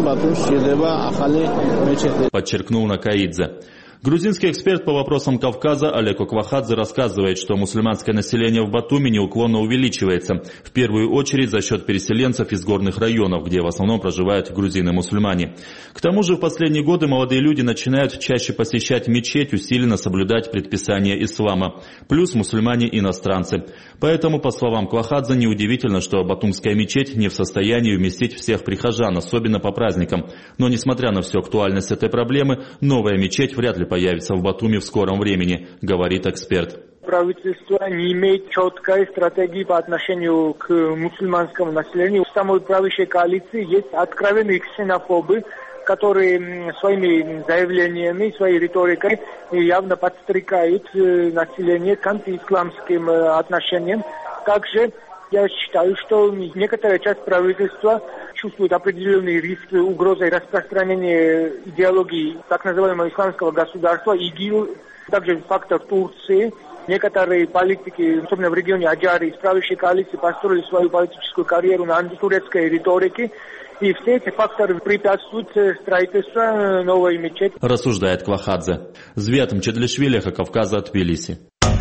Подчеркнул Накаидзе. Грузинский эксперт по вопросам Кавказа Олег Оквахадзе рассказывает, что мусульманское население в Батуми неуклонно увеличивается, в первую очередь за счет переселенцев из горных районов, где в основном проживают грузины-мусульмане. К тому же в последние годы молодые люди начинают чаще посещать мечеть, усиленно соблюдать предписания ислама, плюс мусульмане-иностранцы. Поэтому, по словам Квахадзе, неудивительно, что Батумская мечеть не в состоянии вместить всех прихожан, особенно по праздникам. Но несмотря на всю актуальность этой проблемы, новая мечеть вряд ли появится в Батуми в скором времени, говорит эксперт. Правительство не имеет четкой стратегии по отношению к мусульманскому населению. В самой правящей коалиции есть откровенные ксенофобы, которые своими заявлениями, своей риторикой явно подстрекают население к антиисламским отношениям. Также я считаю, что некоторая часть правительства чувствует определенные риски угрозы распространения идеологии так называемого исламского государства, ИГИЛ, также фактор Турции. Некоторые политики, особенно в регионе Аджари, из правящей коалиции построили свою политическую карьеру на антитурецкой риторике. И все эти факторы препятствуют строительству новой мечети. Рассуждает Квахадзе. Звятом Чедлишвили, Кавказа, Тбилиси.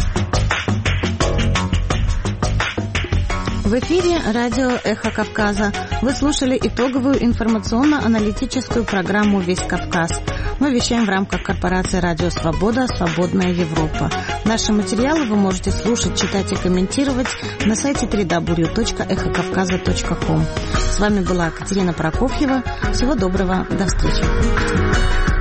В эфире радио «Эхо Кавказа». Вы слушали итоговую информационно-аналитическую программу «Весь Кавказ». Мы вещаем в рамках корпорации «Радио Свобода. Свободная Европа». Наши материалы вы можете слушать, читать и комментировать на сайте www.эхокавказа.ком. С вами была Катерина Прокофьева. Всего доброго. До встречи.